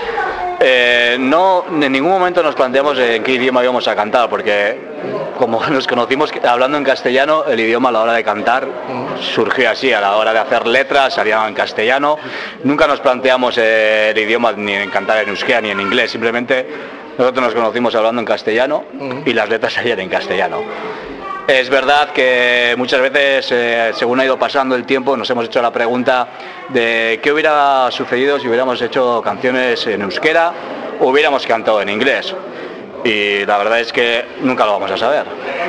no en ningún momento nos planteamos en qué idioma íbamos a cantar, porque como nos conocimos hablando en castellano, el idioma a la hora de cantar surgió así, a la hora de hacer letras salían en castellano. Nunca nos planteamos el idioma ni en cantar en euskera ni en inglés, simplemente nosotros nos conocimos hablando en castellano y las letras salían en castellano. Es verdad que muchas veces, según ha ido pasando el tiempo, nos hemos hecho la pregunta de qué hubiera sucedido si hubiéramos hecho canciones en euskera o hubiéramos cantado en inglés. Y la verdad es que nunca lo vamos a saber.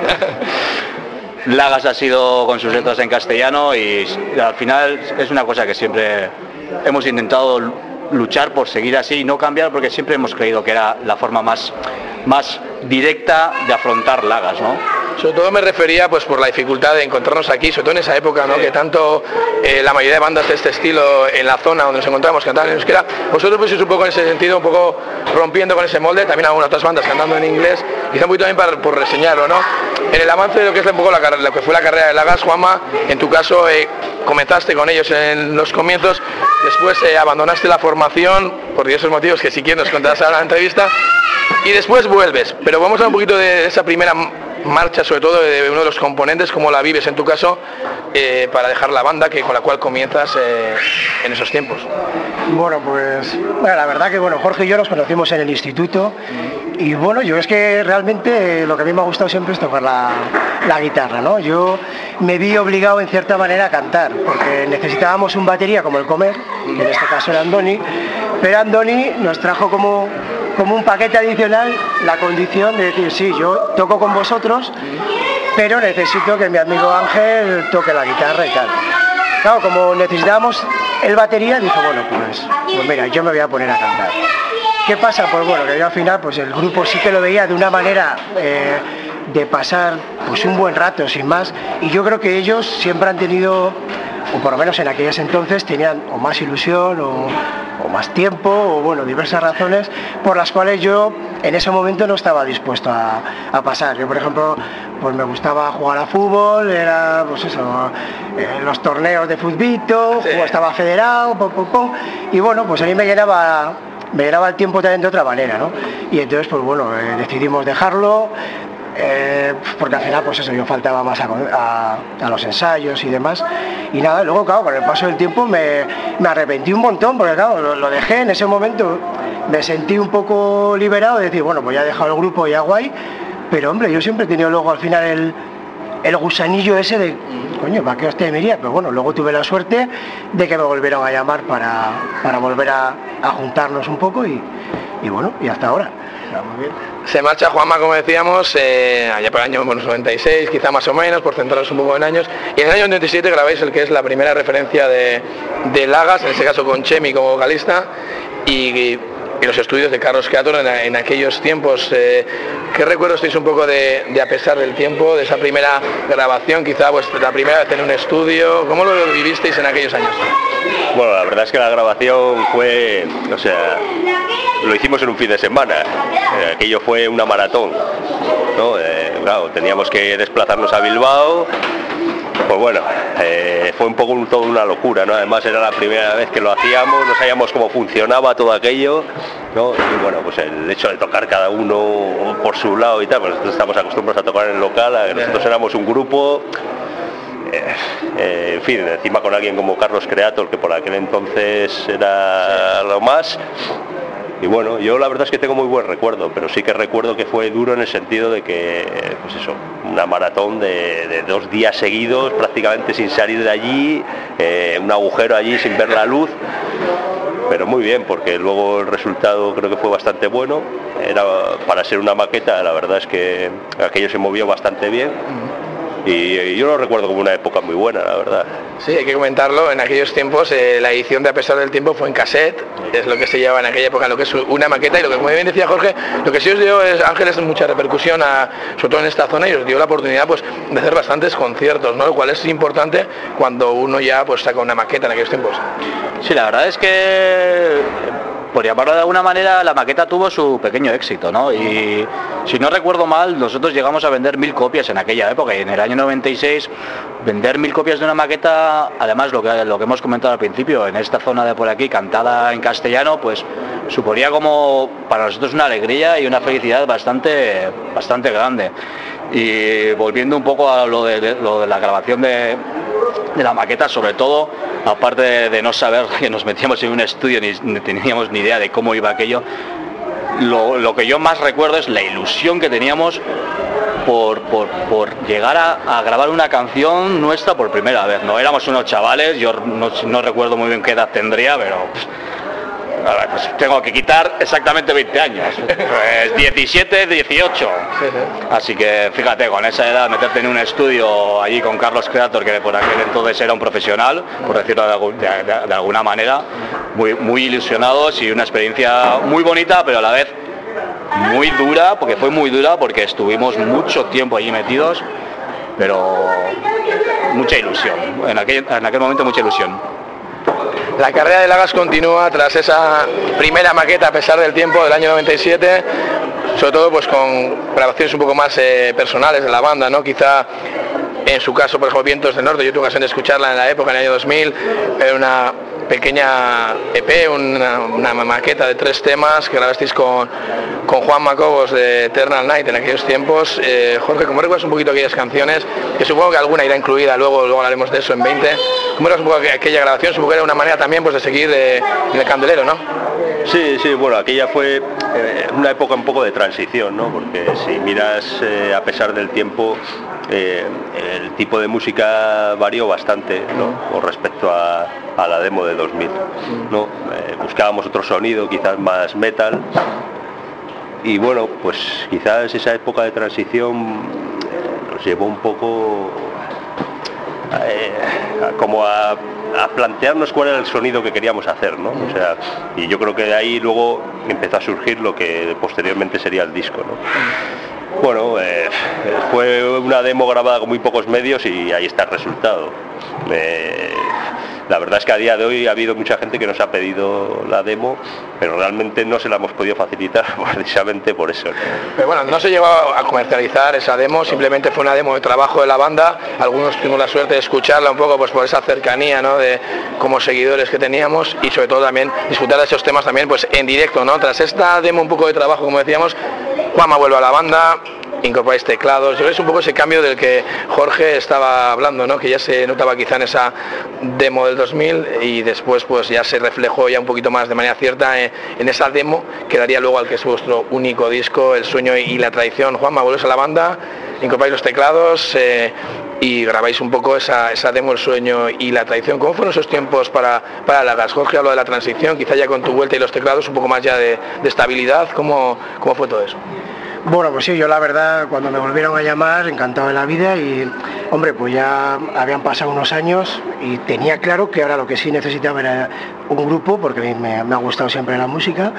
Lagas ha sido con sus letras en castellano y al final es una cosa que siempre hemos intentado luchar por seguir así y no cambiar, porque siempre hemos creído que era la forma más directa de afrontar Lagas, ¿no? Sobre todo me refería pues por la dificultad de encontrarnos aquí, sobre todo en esa época, ¿no? Que tanto la mayoría de bandas de este estilo en la zona donde nos encontramos cantaban en euskera. Vosotros pues un poco en ese sentido, un poco rompiendo con ese molde, también algunas otras bandas cantando en inglés, quizá un poquito también por reseñarlo, ¿no? En el avance de lo que es un poco lo que fue la carrera de Lagas, Juanma, en tu caso comenzaste con ellos en los comienzos, después abandonaste la formación por diversos motivos que si quieres nos contarás ahora en la entrevista, y después vuelves, pero vamos a hablar un poquito de esa primera marcha, sobre todo de uno de los componentes, cómo la vives en tu caso, para dejar la banda con la cual comienzas en esos tiempos. Bueno, pues la verdad que Jorge y yo nos conocimos en el instituto, y bueno, yo es que realmente lo que a mí me ha gustado siempre es tocar la guitarra, ¿no? Yo me vi obligado en cierta manera a cantar, porque necesitábamos un batería como el Comer, que en este caso era Andoni, Pero Andoni nos trajo como un paquete adicional la condición de decir, sí, yo toco con vosotros, pero necesito que mi amigo Ángel toque la guitarra y tal. Claro, como necesitábamos el batería, dijo, bueno, pues mira, yo me voy a poner a cantar. ¿Qué pasa? Pues bueno, que yo al final, pues el grupo sí que lo veía de una manera de pasar pues un buen rato, sin más, y yo creo que ellos siempre han tenido, o por lo menos en aquellos entonces, tenían o más ilusión o más tiempo, o bueno, diversas razones por las cuales yo en ese momento no estaba dispuesto a pasar. Yo, por ejemplo, pues me gustaba jugar a fútbol, era pues eso, los torneos de futbito, sí. Estaba federado, y bueno, pues a mí me llenaba el tiempo también de otra manera, ¿no? Y entonces, pues bueno, decidimos dejarlo, porque al final, pues eso, yo faltaba más a los ensayos y demás, y nada, luego, claro, con el paso del tiempo me arrepentí un montón, porque claro, lo dejé en ese momento, me sentí un poco liberado de decir, bueno, pues ya he dejado el grupo, ya guay, pero hombre, yo siempre he tenido luego al final el gusanillo ese de, coño, ¿para qué hostia me iría? Pero bueno, luego tuve la suerte de que me volvieron a llamar para volver a juntarnos un poco y bueno, y hasta ahora. Muy bien. Se marcha Juanma, como decíamos, allá por el año 96, quizá más o menos, por centrarnos un poco en años, y en el año 97 grabáis el que es la primera referencia de Lagas, en ese caso con Chemi como vocalista, y los estudios de Carlos Creator en aquellos tiempos. ¿Qué recuerdos tenéis un poco de A pesar del tiempo, de esa primera grabación, quizá pues la primera vez en un estudio? ¿Cómo lo vivisteis en aquellos años? Bueno, la verdad es que la grabación fue, o sea, lo hicimos en un fin de semana, aquello fue una maratón, ¿no? Claro, teníamos que desplazarnos a Bilbao. Pues bueno, fue un poco toda una locura, ¿no? Además era la primera vez que lo hacíamos, no sabíamos cómo funcionaba todo aquello, ¿no? Y bueno, pues el hecho de tocar cada uno por su lado y tal, pues nosotros estamos acostumbrados a tocar en el local, nosotros éramos un grupo, en fin, encima con alguien como Carlos Creator, que por aquel entonces era lo más. Y bueno, yo la verdad es que tengo muy buen recuerdo, pero sí que recuerdo que fue duro en el sentido de que, pues eso, una maratón de 2 días seguidos, prácticamente sin salir de allí, un agujero allí sin ver la luz, pero muy bien, porque luego el resultado creo que fue bastante bueno. Era para ser una maqueta, la verdad es que aquello se movió bastante bien. Y yo lo recuerdo como una época muy buena, la verdad. Sí, hay que comentarlo, en aquellos tiempos la edición de A pesar del tiempo fue en cassette, es lo que se llevaba en aquella época, lo que es una maqueta, y lo que muy bien decía Jorge, lo que sí os dio es, Ángeles, mucha repercusión, sobre todo en esta zona, y os dio la oportunidad pues de hacer bastantes conciertos, ¿no? Lo cual es importante cuando uno ya pues saca una maqueta en aquellos tiempos. Sí, la verdad es que, por llamarlo de alguna manera, la maqueta tuvo su pequeño éxito, ¿no? Y si no recuerdo mal, nosotros llegamos a vender 1000 copias en aquella época, y en el año 96 vender 1000 copias de una maqueta, además lo que hemos comentado al principio, en esta zona de por aquí, cantada en castellano, pues suponía como para nosotros una alegría y una felicidad bastante grande. Y volviendo un poco a lo de la grabación de la maqueta, sobre todo, aparte de no saber que nos metíamos en un estudio ni teníamos ni idea de cómo iba aquello, lo que yo más recuerdo es la ilusión que teníamos por llegar a grabar una canción nuestra por primera vez. No éramos unos chavales, yo no recuerdo muy bien qué edad tendría, pero pues tengo que quitar exactamente 20 años, pues 17, 18, así que fíjate, con esa edad meterte en un estudio allí con Carlos Creator, que por aquel entonces era un profesional, por decirlo de alguna manera, muy ilusionados, y una experiencia muy bonita, pero a la vez muy dura, porque fue muy dura, porque estuvimos mucho tiempo allí metidos, pero mucha ilusión, en aquel momento mucha ilusión. La carrera de Lagas continúa tras esa primera maqueta A pesar del tiempo del año 97, sobre todo pues con grabaciones un poco más personales de la banda, ¿no? Quizá en su caso, por ejemplo, Vientos del Norte, yo tuve ocasión de escucharla en la época, en el año 2000, era una pequeña EP, una maqueta de 3 temas que grabasteis con Juan Macobos de Eternal Night en aquellos tiempos. Jorge, ¿cómo recuerdas un poquito aquellas canciones? Que supongo que alguna irá incluida, luego hablaremos de eso en 20. ¿Cómo recuerdas un poco aquella grabación? Supongo que era una manera también pues de seguir en el candelero, ¿no? Sí, bueno, aquella fue una época un poco de transición, ¿no? Porque si miras A pesar del tiempo, el tipo de música varió bastante, ¿no? Con respecto a la demo de 2000, ¿no? Buscábamos otro sonido, quizás más metal, y bueno, pues quizás esa época de transición nos llevó un poco como a plantearnos cuál era el sonido que queríamos hacer, ¿no? O sea, y yo creo que de ahí luego empezó a surgir lo que posteriormente sería el disco, ¿no? Bueno, fue una demo grabada con muy pocos medios y ahí está el resultado. La verdad es que a día de hoy ha habido mucha gente que nos ha pedido la demo, pero realmente no se la hemos podido facilitar precisamente por eso, ¿no? Pero bueno, no se llegó a comercializar esa demo, simplemente fue una demo de trabajo de la banda. Algunos tuvimos la suerte de escucharla un poco pues por esa cercanía, ¿no? De como seguidores que teníamos, y sobre todo también disfrutar de esos temas también pues en directo, ¿no? Tras esta demo un poco de trabajo, como decíamos, Juanma vuelve a la banda, incorporáis teclados. Yo creo que es un poco ese cambio del que Jorge estaba hablando, ¿no? Que ya se notaba quizá en esa demo del 2000 y después pues ya se reflejó ya un poquito más de manera cierta en esa demo que daría luego al que es vuestro único disco, El sueño y la tradición. Juanma, vuelves a la banda, incorporáis los teclados y grabáis un poco esa demo, El sueño y la tradición. ¿Cómo fueron esos tiempos para Lagas? Jorge habló de la transición, quizá ya con tu vuelta y los teclados un poco más ya de estabilidad. ¿Cómo fue todo eso? Bueno, pues sí, yo la verdad, cuando me volvieron a llamar, encantado de la vida, y hombre, pues ya habían pasado unos años y tenía claro que ahora lo que sí necesitaba era un grupo, porque a mí me ha gustado siempre la música.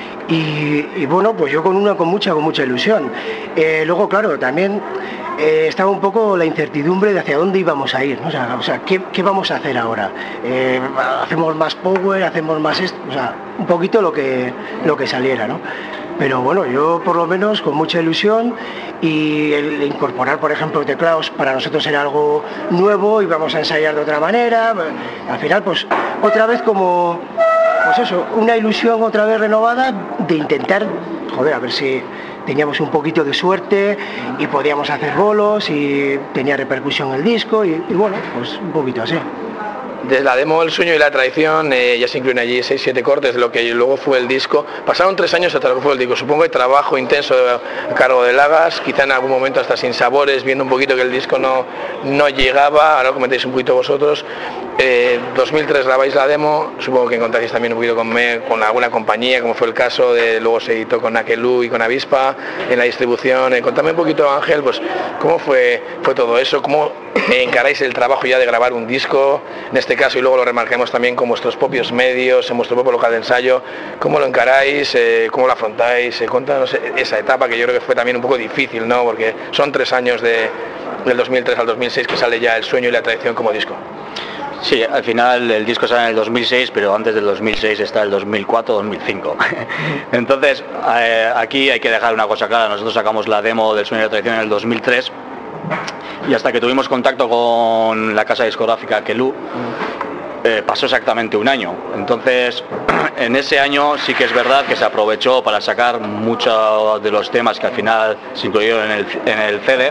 Y bueno, pues yo con mucha ilusión. Luego, claro, también estaba un poco la incertidumbre de hacia dónde íbamos a ir, ¿no? O sea, ¿qué vamos a hacer ahora? ¿Hacemos más power? ¿Hacemos más esto? O sea, un poquito lo que saliera, ¿no? Pero bueno, yo por lo menos con mucha ilusión, y el incorporar, por ejemplo, teclados para nosotros era algo nuevo, íbamos a ensayar de otra manera. Al final, pues otra vez como, pues eso, una ilusión otra vez renovada de intentar, a ver si teníamos un poquito de suerte y podíamos hacer bolos y tenía repercusión el disco y bueno, pues un poquito así. Desde la demo El sueño y la tradición ya se incluyen allí 6-7 cortes de lo que luego fue el disco. Pasaron 3 años hasta lo que fue el disco. Supongo que trabajo intenso a cargo de Lagas, quizá en algún momento hasta sin sabores, viendo un poquito que el disco no llegaba. Ahora comentáis un poquito vosotros. 2003 grabáis la demo, supongo que encontráis también un poquito con alguna compañía, como fue el caso de luego se editó con Aquelú y con Avispa en la distribución. Contadme un poquito, Ángel, pues cómo fue todo eso, cómo encaráis el trabajo ya de grabar un disco en este caso, y luego lo remarquemos también con vuestros propios medios, en vuestro propio local de ensayo. ¿Cómo lo encaráis? ¿Cómo lo afrontáis? Cuéntanos esa etapa que yo creo que fue también un poco difícil, ¿no? Porque son 3 años del 2003 al 2006 que sale ya El sueño y la tradición como disco. Sí, al final el disco sale en el 2006, pero antes del 2006 está el 2004-2005. Entonces, aquí hay que dejar una cosa clara. Nosotros sacamos la demo del Sueño y la Tradición en el 2003, y hasta que tuvimos contacto con la casa discográfica Aquelú, pasó exactamente 1 año. Entonces, en ese año sí que es verdad que se aprovechó para sacar muchos de los temas que al final se incluyeron en el CD.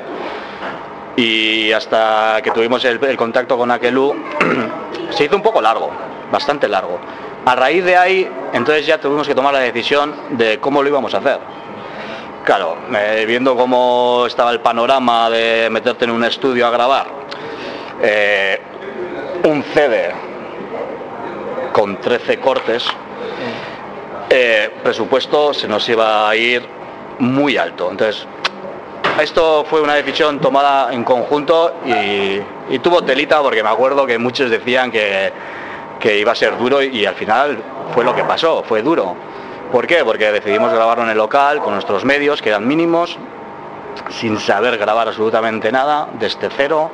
Y hasta que tuvimos el contacto con Aquelú se hizo un poco largo, bastante largo. A raíz de ahí, entonces ya tuvimos que tomar la decisión de cómo lo íbamos a hacer. Claro, viendo cómo estaba el panorama de meterte en un estudio a grabar, un CD con 13 cortes, presupuesto se nos iba a ir muy alto. Entonces, esto fue una decisión tomada en conjunto y tuvo telita, porque me acuerdo que muchos decían que iba a ser duro, y al final fue lo que pasó, fue duro. ¿Por qué? Porque decidimos grabarlo en el local, con nuestros medios, que eran mínimos, sin saber grabar absolutamente nada, desde cero,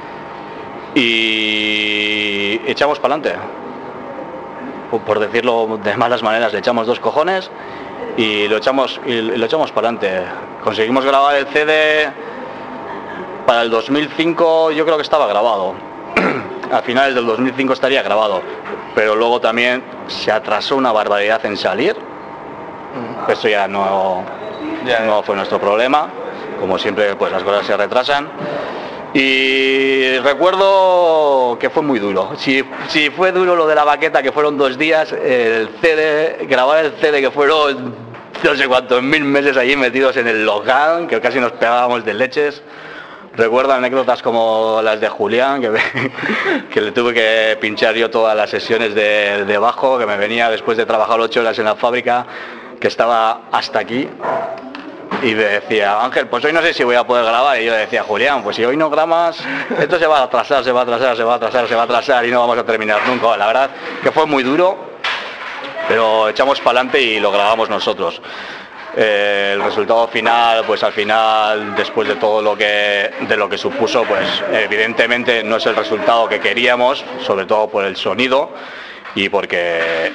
y echamos para adelante. Por decirlo de malas maneras, le echamos 2 cojones y lo echamos para adelante. Conseguimos grabar el CD para el 2005, yo creo que estaba grabado. A finales del 2005 estaría grabado, pero luego también se atrasó una barbaridad en salir. Eso ya no fue nuestro problema. Como siempre, pues las cosas se retrasan. Y recuerdo que fue muy duro. Si fue duro lo de la baqueta, que fueron 2 días, grabar el CD, que fueron no sé cuántos 1000 meses allí metidos en el local, que casi nos pegábamos de leches, Recuerdo anécdotas como las de Julián, que le tuve que pinchar yo todas las sesiones de bajo, que me venía después de trabajar 8 horas en la fábrica, que estaba hasta aquí, y me decía, Ángel, pues hoy no sé si voy a poder grabar, y yo le decía, Julián, pues si hoy no grabas, esto se va a atrasar, y no vamos a terminar nunca. La verdad que fue muy duro, pero echamos para adelante y lo grabamos nosotros. El resultado final, pues al final, después de todo lo que supuso, pues evidentemente no es el resultado que queríamos, sobre todo por el sonido y porque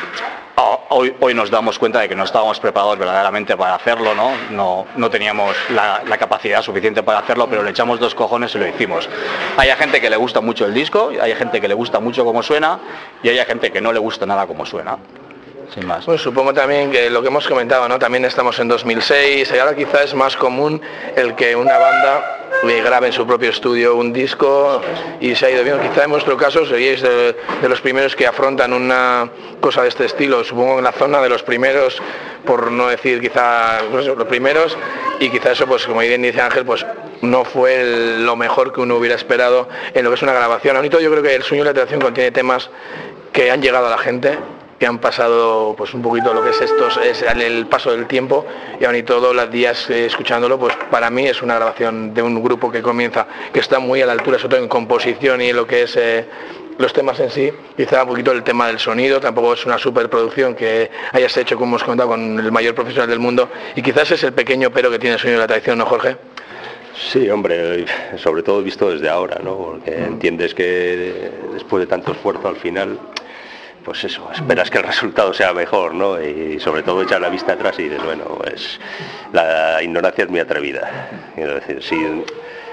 hoy nos damos cuenta de que no estábamos preparados verdaderamente para hacerlo, no teníamos la capacidad suficiente para hacerlo, pero le echamos 2 cojones y lo hicimos. Hay gente que le gusta mucho el disco, hay gente que le gusta mucho cómo suena y hay gente que no le gusta nada cómo suena. Sin más. Pues supongo también que lo que hemos comentado, ¿no? También estamos en 2006 y ahora quizás es más común el que una banda grabe en su propio estudio un disco y se ha ido bien. Quizá en vuestro caso seríais de los primeros que afrontan una cosa de este estilo, supongo en la zona de los primeros, por no decir quizá pues, los primeros, y quizá eso, pues como bien dice Ángel, pues no fue lo mejor que uno hubiera esperado en lo que es una grabación. Aún y todo, yo creo que El Sueño y la Tentación contiene temas que han llegado a la gente, que han pasado pues un poquito lo que es el paso del tiempo, y aún y todo los días escuchándolo, pues para mí es una grabación de un grupo que comienza, que está muy a la altura, sobre todo en composición y en lo que es los temas en sí. Quizá un poquito el tema del sonido, tampoco es una superproducción que hayas hecho, como hemos contado, con el mayor profesional del mundo, y quizás es el pequeño pero que tiene El Sueño y la Tradición, ¿no, Jorge? Sí, hombre, sobre todo visto desde ahora, ¿no? Porque entiendes que después de tanto esfuerzo al final, pues eso, esperas que el resultado sea mejor, ¿no? Y sobre todo echar la vista atrás y dices, bueno, pues la ignorancia es muy atrevida. Quiero decir, si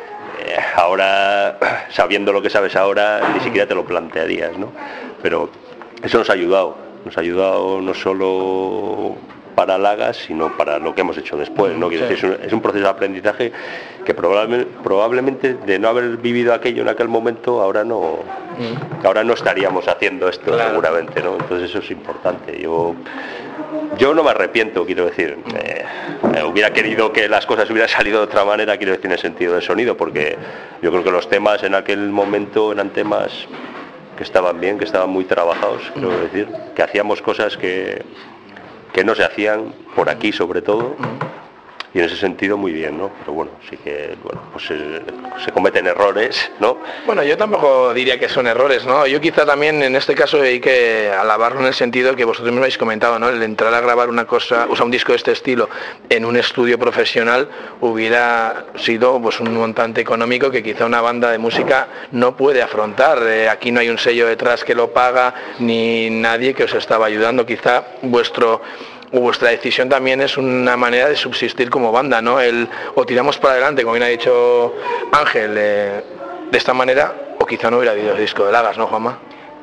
ahora, sabiendo lo que sabes ahora, ni siquiera te lo plantearías, ¿no? Pero eso nos ha ayudado no solo para Lagas, sino para lo que hemos hecho después, ¿no? Quiero decir, es un proceso de aprendizaje que probablemente de no haber vivido aquello en aquel momento, ahora no estaríamos haciendo esto, claro, seguramente, ¿no? Entonces eso es importante. Yo no me arrepiento, quiero decir, hubiera querido que las cosas hubieran salido de otra manera, quiero decir, en el sentido del sonido, porque yo creo que los temas en aquel momento eran temas que estaban bien, que estaban muy trabajados, quiero decir, que hacíamos cosas que no se hacían por aquí sobre todo, y en ese sentido muy bien, ¿no? Pero bueno, sí que pues se cometen errores, ¿no? Bueno, yo tampoco diría que son errores, ¿no? Yo quizá también en este caso hay que alabarlo en el sentido que vosotros mismos habéis comentado, ¿no? El entrar a grabar una cosa, o sea, un disco de este estilo en un estudio profesional hubiera sido pues un montante económico que quizá una banda de música no puede afrontar. Aquí no hay un sello detrás que lo paga, ni nadie que os estaba ayudando. Quizá vuestra decisión también es una manera de subsistir como banda, ¿no? O tiramos para adelante, como bien ha dicho Ángel, de esta manera, o quizá no hubiera habido el disco de Lagas, ¿no, Juanma?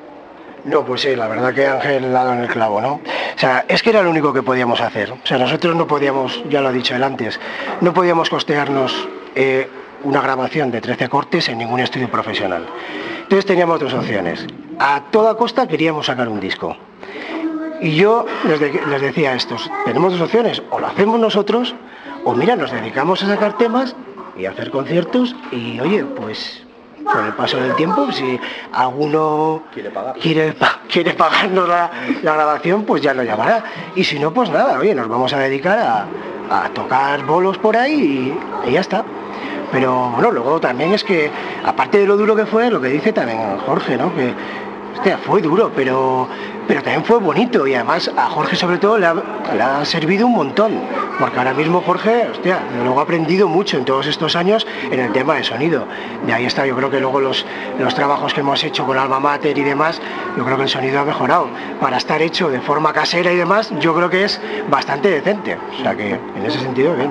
No, pues sí, la verdad que Ángel ha dado en el clavo, ¿no? O sea, es que era lo único que podíamos hacer. O sea, nosotros no podíamos, ya lo ha dicho él antes, no podíamos costearnos una grabación de 13 cortes en ningún estudio profesional. Entonces teníamos 2 opciones. A toda costa queríamos sacar un disco. Y yo les decía a estos, tenemos 2 opciones, o lo hacemos nosotros, o mira, nos dedicamos a sacar temas y a hacer conciertos, y oye, pues con el paso del tiempo, si alguno quiere pagarnos la grabación, pues ya lo llamará, y si no, pues nada, oye, nos vamos a dedicar a tocar bolos por ahí y ya está. Pero bueno, luego también es que, aparte de lo duro que fue, lo que dice también Jorge, ¿no? Que hostia, fue duro, pero también fue bonito, y además a Jorge sobre todo le ha servido un montón, porque ahora mismo Jorge, hostia, luego ha aprendido mucho en todos estos años en el tema de sonido. De ahí está, yo creo que luego los trabajos que hemos hecho con Alma Mater y demás, yo creo que el sonido ha mejorado. Para estar hecho de forma casera y demás, yo creo que es bastante decente, o sea que en ese sentido bien.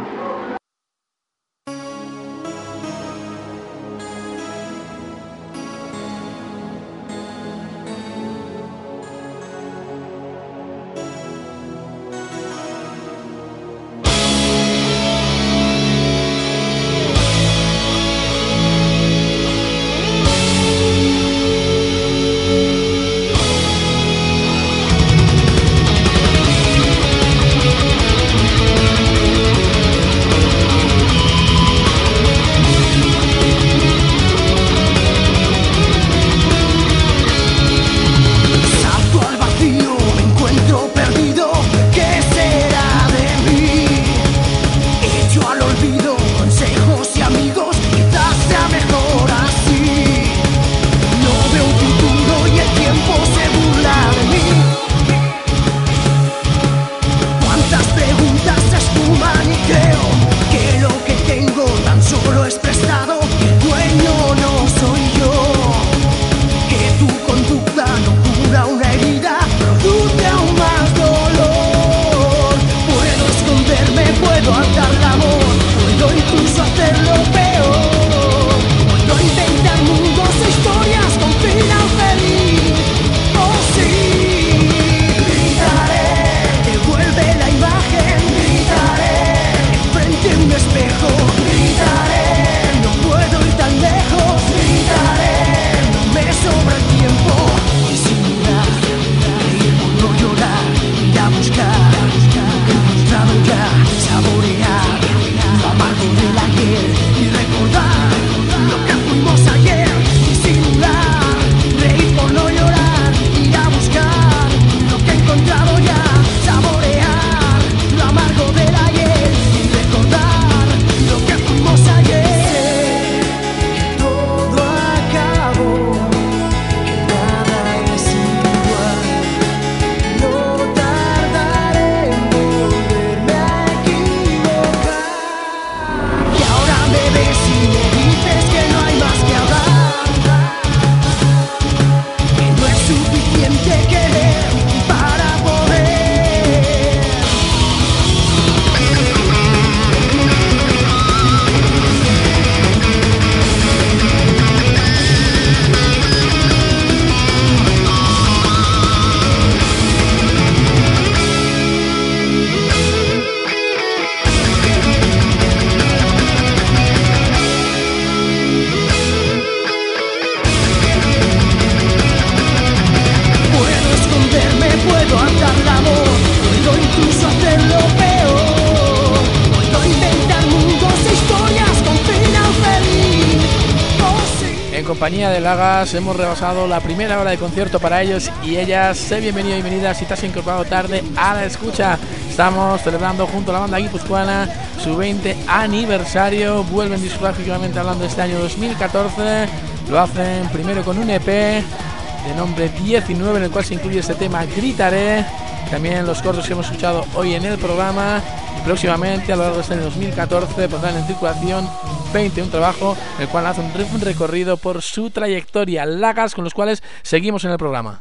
compañía de Lagas hemos rebasado la primera hora de concierto para ellos y ellas. Sé bienvenido y bienvenida si te has incorporado tarde a la escucha. Estamos celebrando junto a la banda guipuzcoana su 20 aniversario. Vuelven discográficamente hablando este año 2014. Lo hacen primero con un EP de nombre 19, en el cual se incluye este tema Gritaré. También los cortos que hemos escuchado hoy en el programa. Y próximamente, a lo largo de este año 2014, pondrán en circulación 20, un trabajo en el cual hacen un recorrido por su trayectoria. Lagas, con los cuales seguimos en el programa.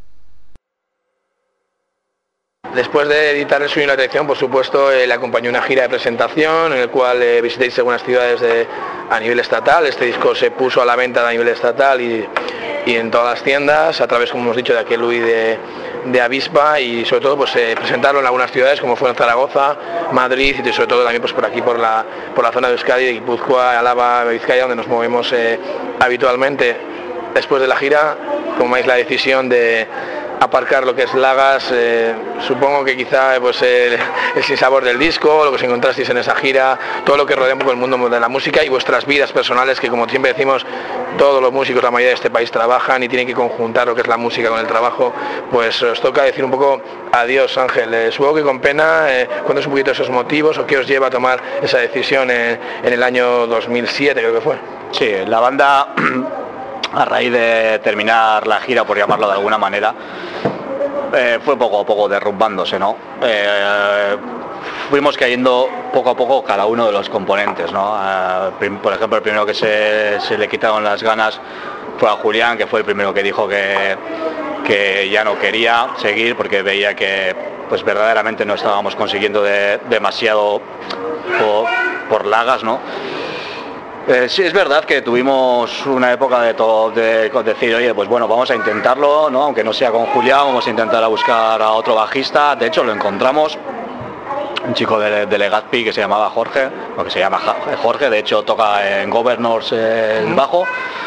Después de editar el suyo y la dirección, por supuesto, le acompañó una gira de presentación en el cual visitéis algunas ciudades a nivel estatal. Este disco se puso a la venta a nivel estatal y en todas las tiendas, a través, como hemos dicho, de aquel Luis de Avispa, y sobre todo pues presentarlo en algunas ciudades como fueron Zaragoza, Madrid y sobre todo también pues por aquí por la zona de Euskadi, de Guipúzcoa, Álava, Vizcaya, donde nos movemos habitualmente. Después de la gira tomáis la decisión de aparcar lo que es Lagas. Supongo que quizá pues el sinsabor del disco, lo que os encontrasteis en esa gira, todo lo que rodea un poco el mundo de la música y vuestras vidas personales, que como siempre decimos, todos los músicos, la mayoría de este país trabajan y tienen que conjuntar lo que es la música con el trabajo. Pues os toca decir un poco adiós, Ángel. Supongo que con pena, cuéntanos un poquito esos motivos o qué os lleva a tomar esa decisión en el año 2007, creo que fue. Sí, la banda, a raíz de terminar la gira, por llamarlo de alguna manera, fue poco a poco derrumbándose, ¿no? Fuimos cayendo poco a poco cada uno de los componentes, ¿no? Por ejemplo, el primero que se le quitaron las ganas fue a Julián, que fue el primero que dijo que ya no quería seguir porque veía que pues verdaderamente no estábamos consiguiendo demasiado por Lagas, ¿no? Sí, es verdad que tuvimos una época de decir, oye, pues bueno, vamos a intentarlo, ¿no? Aunque no sea con Julián, vamos a intentar a buscar a otro bajista. De hecho, lo encontramos, un chico de Legazpi que se llamaba Jorge, o que se llama Jorge, de hecho toca en Governors el bajo,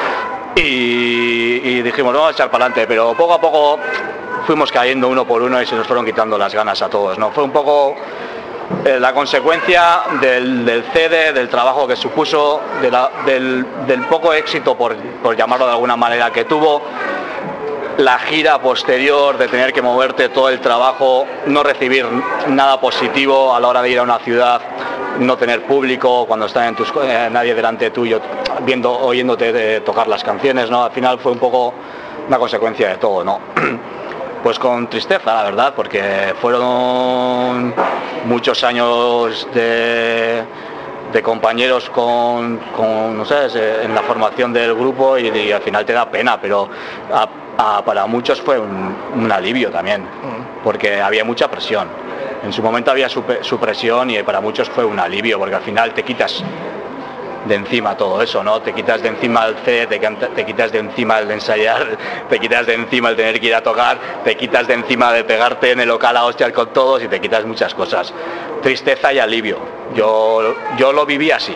y dijimos, vamos a echar para adelante, pero poco a poco fuimos cayendo uno por uno y se nos fueron quitando las ganas a todos, ¿no? Fue un poco la consecuencia del CD, del trabajo que supuso, del poco éxito, por llamarlo de alguna manera, que tuvo, la gira posterior, de tener que moverte todo el trabajo, no recibir nada positivo a la hora de ir a una ciudad, no tener público cuando está nadie delante tuyo oyéndote tocar las canciones, ¿no? Al final fue un poco una consecuencia de todo, ¿no? Pues con tristeza, la verdad, porque fueron muchos años de compañeros no sé, en la formación del grupo y al final te da pena, pero para muchos fue un alivio también, porque había mucha presión. En su momento había su presión y para muchos fue un alivio, porque al final te quitas de encima todo eso, ¿no? Te quitas de encima el CD, te quitas de encima el de ensayar, te quitas de encima el tener que ir a tocar, te quitas de encima de pegarte en el local a hostias con todos y te quitas muchas cosas. Tristeza y alivio. Yo lo viví así.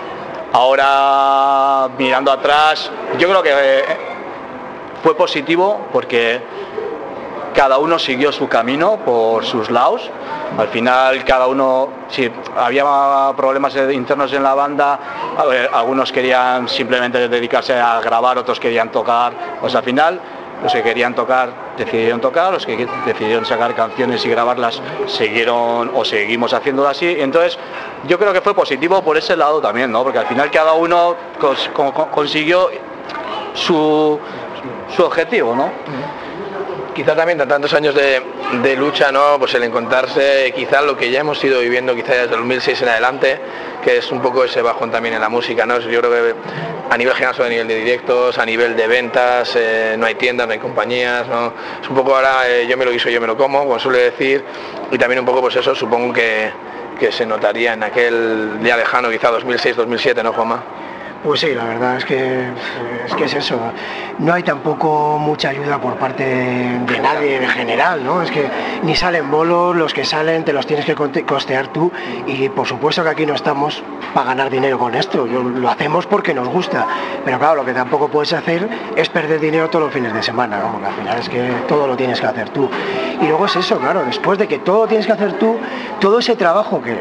Ahora, mirando atrás, yo creo que fue positivo porque cada uno siguió su camino por sus lados. Al final cada uno, sí, había problemas internos en la banda, algunos querían simplemente dedicarse a grabar, otros querían tocar, pues al final los que querían tocar decidieron tocar, los que decidieron sacar canciones y grabarlas siguieron o seguimos haciéndolo así. Entonces yo creo que fue positivo por ese lado también, ¿no? Porque al final cada uno consiguió su objetivo, ¿no? Quizá también tantos años de lucha, ¿no? Pues el encontrarse quizá lo que ya hemos ido viviendo quizá desde el 2006 en adelante, que es un poco ese bajón también en la música, ¿no? Yo creo que a nivel general, a nivel de directos, a nivel de ventas, no hay tiendas, no hay compañías, ¿no? Es un poco ahora yo me lo guiso, yo me lo como suele decir, y también un poco pues eso supongo que se notaría en aquel día lejano, quizá 2006-2007, ¿no, Juanma? Pues sí, la verdad es que es eso. No hay tampoco mucha ayuda por parte de nadie en general, ¿no? Es que ni salen bolos, los que salen te los tienes que costear tú, y por supuesto que aquí no estamos para ganar dinero con esto. Lo hacemos porque nos gusta, pero claro, lo que tampoco puedes hacer es perder dinero todos los fines de semana, ¿no? Porque al final es que todo lo tienes que hacer tú. Y luego es eso, claro, después de que todo lo tienes que hacer tú, todo ese trabajo que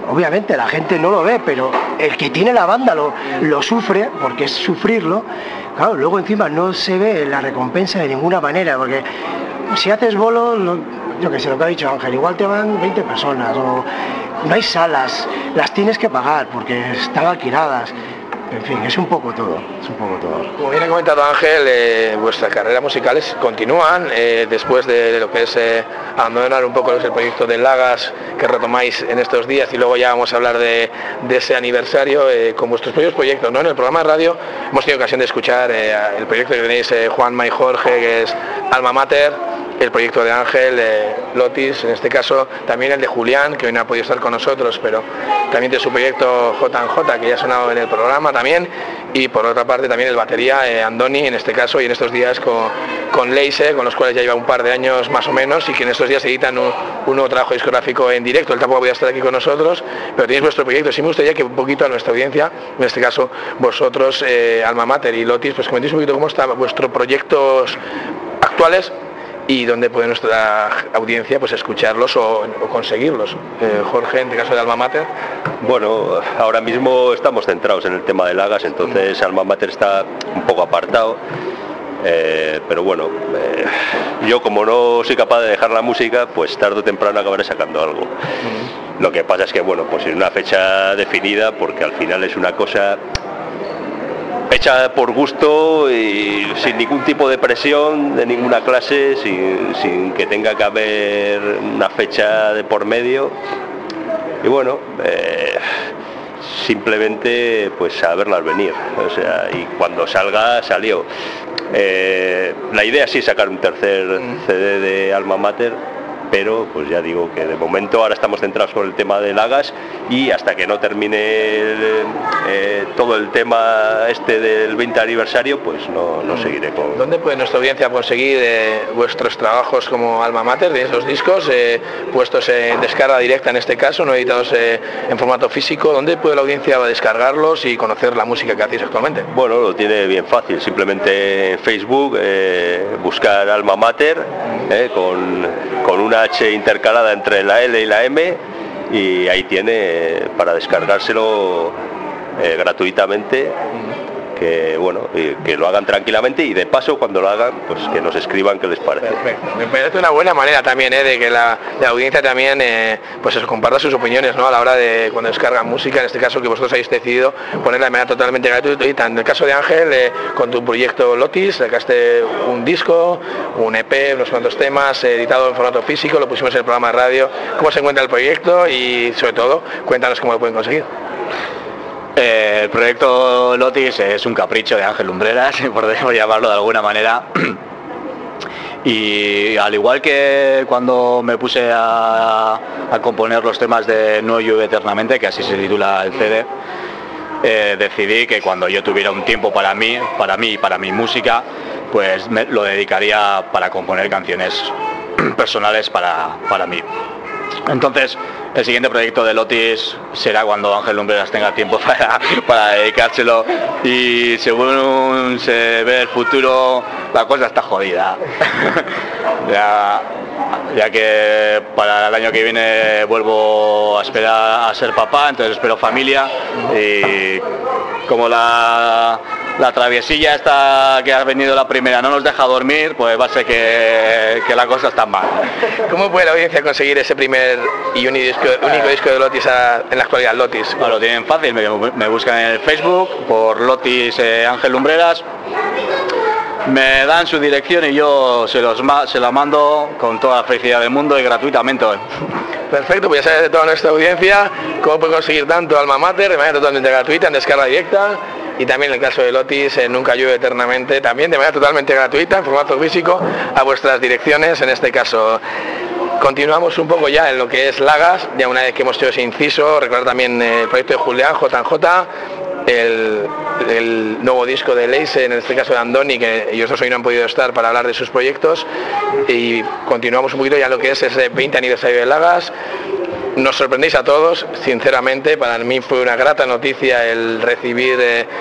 obviamente la gente no lo ve, pero el que tiene la banda lo sufre, porque es sufrirlo. Claro, luego encima no se ve la recompensa de ninguna manera, porque si haces bolo, yo que sé, lo que ha dicho Ángel, igual te van 20 personas, o no hay salas, las tienes que pagar porque están alquiladas. En fin, es un poco todo, Como bien ha comentado Ángel, vuestras carreras musicales continúan después de lo que es abandonar un poco el proyecto de Lagas que retomáis en estos días, y luego ya vamos a hablar de ese aniversario con vuestros propios proyectos, ¿no? En el programa de radio hemos tenido ocasión de escuchar el proyecto que tenéis Juanma y Jorge, que es Alma Mater, el proyecto de Ángel, Lotis, en este caso también el de Julián, que hoy no ha podido estar con nosotros, pero también de su proyecto J&J, que ya ha sonado en el programa también, y por otra parte también el batería Andoni, en este caso, y en estos días con Leise, con los cuales ya lleva un par de años más o menos, y que en estos días editan un nuevo trabajo discográfico en directo. Él tampoco podía estar aquí con nosotros, pero tenéis vuestro proyecto. Sí me gustaría que un poquito a nuestra audiencia, en este caso vosotros, Alma Mater y Lotis, pues comentéis un poquito cómo están vuestros proyectos actuales y dónde puede nuestra audiencia pues escucharlos o conseguirlos. Jorge, en el caso de Alma Mater. Bueno, ahora mismo estamos centrados en el tema de Lagas, entonces Alma Mater está un poco apartado, pero bueno, yo como no soy capaz de dejar la música, pues tarde o temprano acabaré sacando algo. Lo que pasa es que bueno, pues en una fecha definida, porque al final es una cosa hecha por gusto y sin ningún tipo de presión de ninguna clase, sin que tenga que haber una fecha de por medio, y bueno, simplemente pues a verlas venir, o sea, y cuando salga, salió. La idea sí es sacar un tercer CD de Alma Mater, pero pues ya digo que de momento ahora estamos centrados con el tema de Lagas, y hasta que no termine todo el tema este del 20 aniversario, pues no seguiré con... ¿Dónde puede nuestra audiencia conseguir vuestros trabajos como Alma Mater, de esos discos puestos en descarga directa, en este caso, no editados en formato físico? ¿Dónde puede la audiencia descargarlos y conocer la música que hacéis actualmente? Bueno, lo tiene bien fácil, simplemente en Facebook buscar Alma Mater con una H intercalada entre la L y la M, y ahí tiene para descargárselo gratuitamente, que bueno, que lo hagan tranquilamente, y de paso cuando lo hagan pues que nos escriban qué les parece. Perfecto. Me parece una buena manera también de que la audiencia también pues eso, comparta sus opiniones, ¿no? A la hora de cuando descargan música, en este caso que vosotros habéis decidido ponerla de manera totalmente gratuita. En el caso de Ángel, con tu proyecto Lotis, sacaste un disco, un EP, unos cuantos temas, editado en formato físico, lo pusimos en el programa de radio. ¿Cómo se encuentra el proyecto? Y sobre todo, cuéntanos cómo lo pueden conseguir. El proyecto Lotis es un capricho de Ángel Lumbreras, por llamarlo de alguna manera. Y al igual que cuando me puse a componer los temas de No llueve eternamente, que así se titula el CD, decidí que cuando yo tuviera un tiempo para mí y para mi música, pues lo dedicaría para componer canciones personales para mí. Entonces, el siguiente proyecto de Lotis será cuando Ángel Lumbreras tenga tiempo para dedicárselo, y según se ve el futuro, la cosa está jodida. ya que para el año que viene vuelvo a esperar a ser papá, entonces espero familia, y como la traviesilla esta que ha venido la primera no nos deja dormir, pues va a ser que la cosa está mal. ¿Cómo puede la audiencia conseguir ese primer y único disco de Lotis en la actualidad, Lotis? Bueno, lo tienen fácil, me buscan en el Facebook por Lotis Ángel Lumbreras, me dan su dirección y yo se la mando con toda la felicidad del mundo y gratuitamente. Perfecto, pues ya sabes de toda nuestra audiencia cómo puede conseguir tanto Alma Mater de manera totalmente gratuita, en descarga directa, y también en el caso de Lotis, Nunca llueve eternamente, también de manera totalmente gratuita, en formato físico, a vuestras direcciones. En este caso continuamos un poco ya en lo que es Lagas, ya una vez que hemos hecho ese inciso, recordar también el proyecto de Julián, J&J, el nuevo disco de Leise, en este caso de Andoni, que ellos dos hoy no han podido estar para hablar de sus proyectos, y continuamos un poquito ya en lo que es ese 20 aniversario de Lagas. Nos sorprendéis a todos, sinceramente, para mí fue una grata noticia el recibir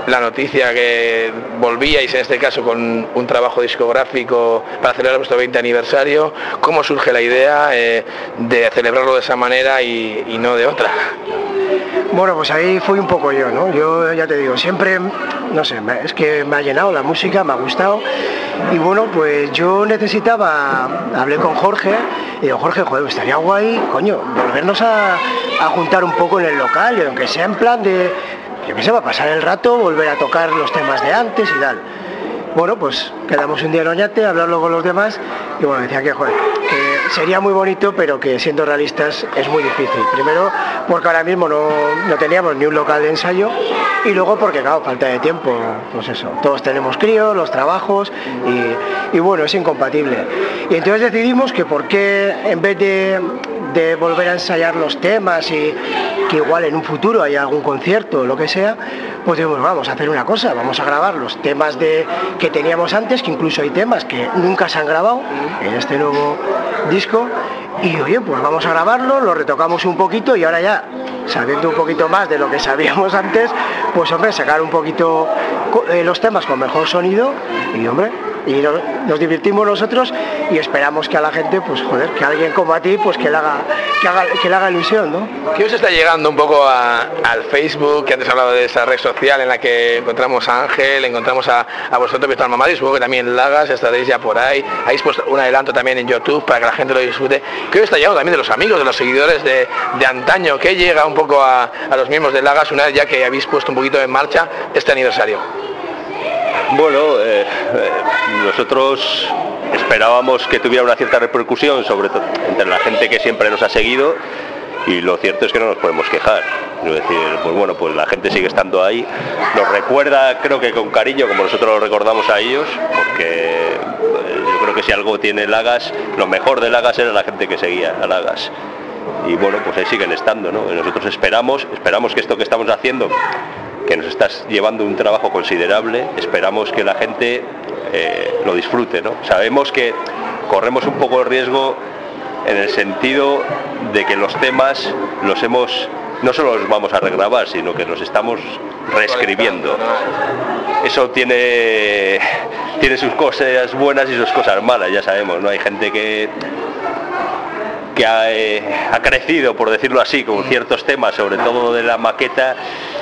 la noticia que volvíais en este caso con un trabajo discográfico para celebrar vuestro 20 aniversario, ¿cómo surge la idea de celebrarlo de esa manera y no de otra? Bueno, pues ahí fui un poco yo, ¿no? Yo ya te digo, siempre, no sé, es que me ha llenado la música, me ha gustado. Y bueno, pues yo necesitaba, hablé con Jorge, y digo, Jorge, joder, estaría guay, coño, volvernos a juntar un poco en el local, y aunque sea en plan de, yo qué sé, va a pasar el rato, volver a tocar los temas de antes y tal. Bueno, pues quedamos un día en Oñate, hablarlo con los demás, y bueno, decía que, joder, que sería muy bonito, pero que siendo realistas es muy difícil. Primero, porque ahora mismo no teníamos ni un local de ensayo, y luego porque, claro, falta de tiempo, pues eso, todos tenemos críos, los trabajos, y bueno, es incompatible. Y entonces decidimos que por qué, en vez de volver a ensayar los temas y que igual en un futuro haya algún concierto o lo que sea, pues dijimos, vamos a hacer una cosa, vamos a grabar los temas que teníamos antes, que incluso hay temas que nunca se han grabado en este nuevo disco, y oye, pues vamos a grabarlo, lo retocamos un poquito y ahora ya, sabiendo un poquito más de lo que sabíamos antes, pues hombre, sacar un poquito los temas con mejor sonido y hombre, y nos divertimos nosotros y esperamos que a la gente, pues joder, que alguien como a ti, pues que le haga ilusión, ¿no? ¿Qué os está llegando un poco al Facebook, que antes he hablado de esa red social en la que encontramos a Ángel, encontramos a vosotros, Víctor Mamá, y supongo que también Lagas, estaréis ya por ahí, habéis puesto un adelanto también en YouTube para que la gente lo disfrute? ¿Qué os está llegando también de los amigos, de los seguidores de antaño? ¿Qué llega un poco a los miembros de Lagas una vez ya que habéis puesto un poquito en marcha este aniversario? Bueno, nosotros esperábamos que tuviera una cierta repercusión, sobre todo entre la gente que siempre nos ha seguido, y lo cierto es que no nos podemos quejar. Es decir, pues bueno, pues la gente sigue estando ahí, nos recuerda, creo que con cariño, como nosotros lo recordamos a ellos, porque yo creo que si algo tiene Lagas, lo mejor de Lagas era la gente que seguía a Lagas. Y bueno, pues ahí siguen estando, ¿no? Y nosotros esperamos que esto que estamos haciendo, que nos estás llevando un trabajo considerable, esperamos que la gente lo disfrute, ¿no? Sabemos que corremos un poco el riesgo en el sentido de que los temas no solo los vamos a regrabar, sino que los estamos reescribiendo. Eso tiene sus cosas buenas y sus cosas malas, ya sabemos, ¿no? Hay gente que ha crecido, por decirlo así, con ciertos temas, sobre todo de la maqueta,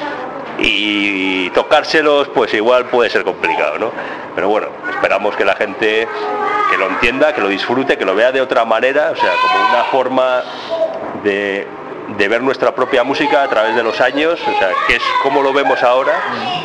y tocárselos pues igual puede ser complicado, ¿no? Pero bueno, esperamos que la gente que lo entienda, que lo disfrute, que lo vea de otra manera, o sea, como una forma de ver nuestra propia música a través de los años, o sea, que es como lo vemos ahora.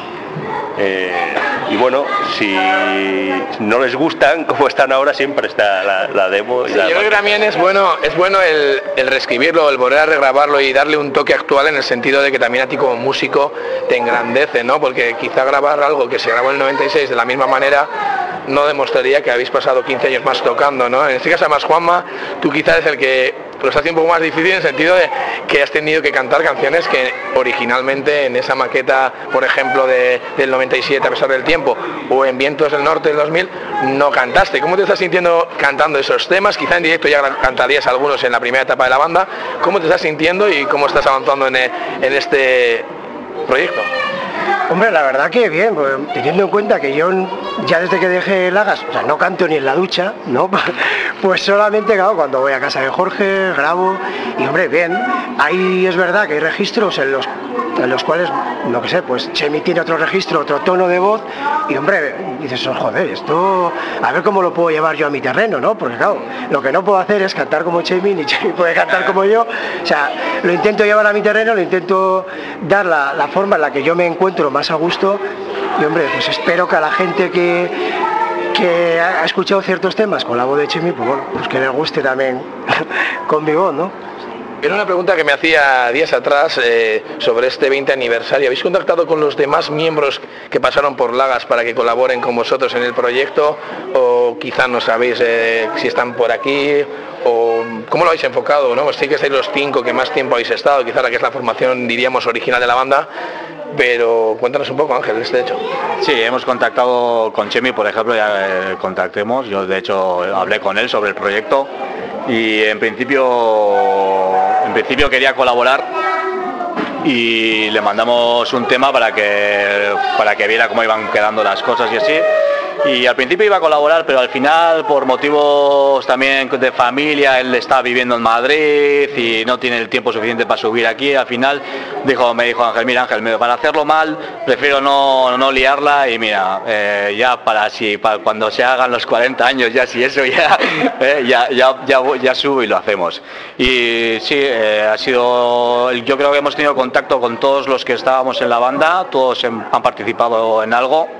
Y bueno, si no les gustan como están ahora, siempre está la demo. Y sí, yo creo que también es bueno el reescribirlo, el volver a regrabarlo y darle un toque actual, en el sentido de que también a ti como músico te engrandece, ¿no? Porque quizá grabar algo que se grabó en el 96 de la misma manera no demostraría que habéis pasado 15 años más tocando, ¿no? En este caso, además, Juanma, tú quizás es el que lo está haciendo un poco más difícil, en el sentido de que has tenido que cantar canciones que originalmente en esa maqueta, por ejemplo, del 97, A pesar del tiempo, o en Vientos del Norte del 2000, no cantaste. ¿Cómo te estás sintiendo cantando esos temas? Quizá en directo ya cantarías algunos en la primera etapa de la banda. ¿Cómo te estás sintiendo y cómo estás avanzando en este proyecto? Hombre, la verdad que bien, pues, teniendo en cuenta que yo ya desde que dejé Lagas, o sea, no canto ni en la ducha, ¿no? Pues solamente, claro, cuando voy a casa de Jorge, grabo, y hombre, bien, ahí es verdad que hay registros en los cuales, no que sé, pues Chemi tiene otro registro, otro tono de voz, y hombre, dices, oh, joder, esto, a ver cómo lo puedo llevar yo a mi terreno, ¿no? Porque claro, lo que no puedo hacer es cantar como Chemi, ni Chemi puede cantar como yo, o sea, lo intento llevar a mi terreno, lo intento dar la forma en la que yo me encuentro más a gusto, y hombre, pues espero que a la gente que ha escuchado ciertos temas con la voz de Chemi, pues bueno, pues que les guste también con mi voz, ¿no? Era una pregunta que me hacía días atrás sobre este 20 aniversario. ¿Habéis contactado con los demás miembros que pasaron por Lagas para que colaboren con vosotros en el proyecto? O quizá no sabéis si están por aquí, o cómo lo habéis enfocado, ¿no? Pues sí que estáis los 5 que más tiempo habéis estado, quizá la que es la formación, diríamos, original de la banda. Pero cuéntanos un poco, Ángel, de este hecho. Sí, hemos contactado con Chemi, por ejemplo, ya contactemos. Yo de hecho hablé con él sobre el proyecto y en principio quería colaborar, y le mandamos un tema para que viera cómo iban quedando las cosas y así. Y al principio iba a colaborar, pero al final, por motivos también de familia, él está viviendo en Madrid y no tiene el tiempo suficiente para subir aquí. Al final me dijo Ángel, mira Ángel, para hacerlo mal prefiero no liarla, y mira, ya para cuando se hagan los 40 años, ya si eso ya subo y lo hacemos. Y sí, yo creo que hemos tenido contacto con todos los que estábamos en la banda, todos han participado en algo.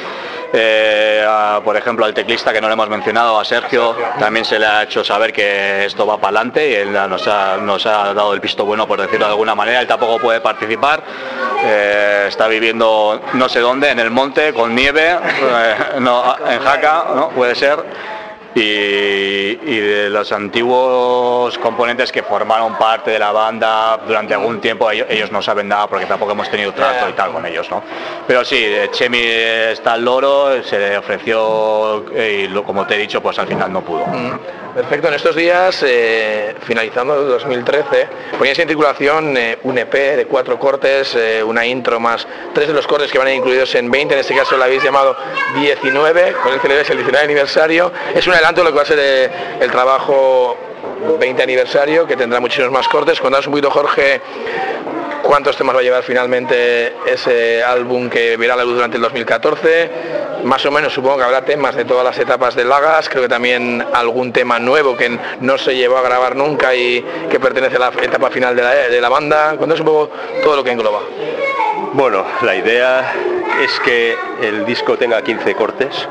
Por ejemplo, al teclista, que no le hemos mencionado, a Sergio, también se le ha hecho saber que esto va para adelante, y él nos ha dado el visto bueno, por decirlo de alguna manera. Él tampoco puede participar, está viviendo no sé dónde, en el monte, con nieve, en Jaca, ¿no? Puede ser. Y de los antiguos componentes que formaron parte de la banda durante algún tiempo, ellos no saben nada porque tampoco hemos tenido trato y tal con ellos, ¿no? Pero sí, Chemi está al loro, se le ofreció y como te he dicho, pues al final no pudo. Perfecto, en estos días, finalizando el 2013, poníais en circulación un EP de 4 cortes, una intro más 3 de los cortes que van a ir incluidos en 20, en este caso lo habéis llamado 19, con el celebráis el 19 aniversario. Es un adelanto de lo que va a ser el trabajo 20 aniversario, que tendrá muchísimos más cortes. Contanos un poquito, Jorge, cuántos temas va a llevar finalmente ese álbum que verá la luz durante el 2014. Más o menos supongo que habrá temas de todas las etapas de Lagas, creo que también algún tema nuevo que no se llevó a grabar nunca y que pertenece a la etapa final de la banda. Cuéntanos un poco todo lo que engloba. Bueno, la idea es que el disco tenga 15 cortes,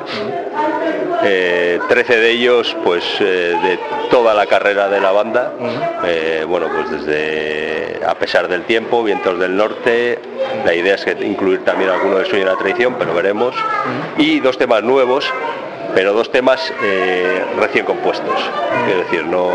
13 de ellos pues de toda la carrera de la banda, bueno, pues desde A pesar del tiempo, Vientos del Norte. La idea es que incluir también alguno de Sueño de la Traición, pero veremos, y 2 temas nuevos, pero 2 temas recién compuestos, es decir, no...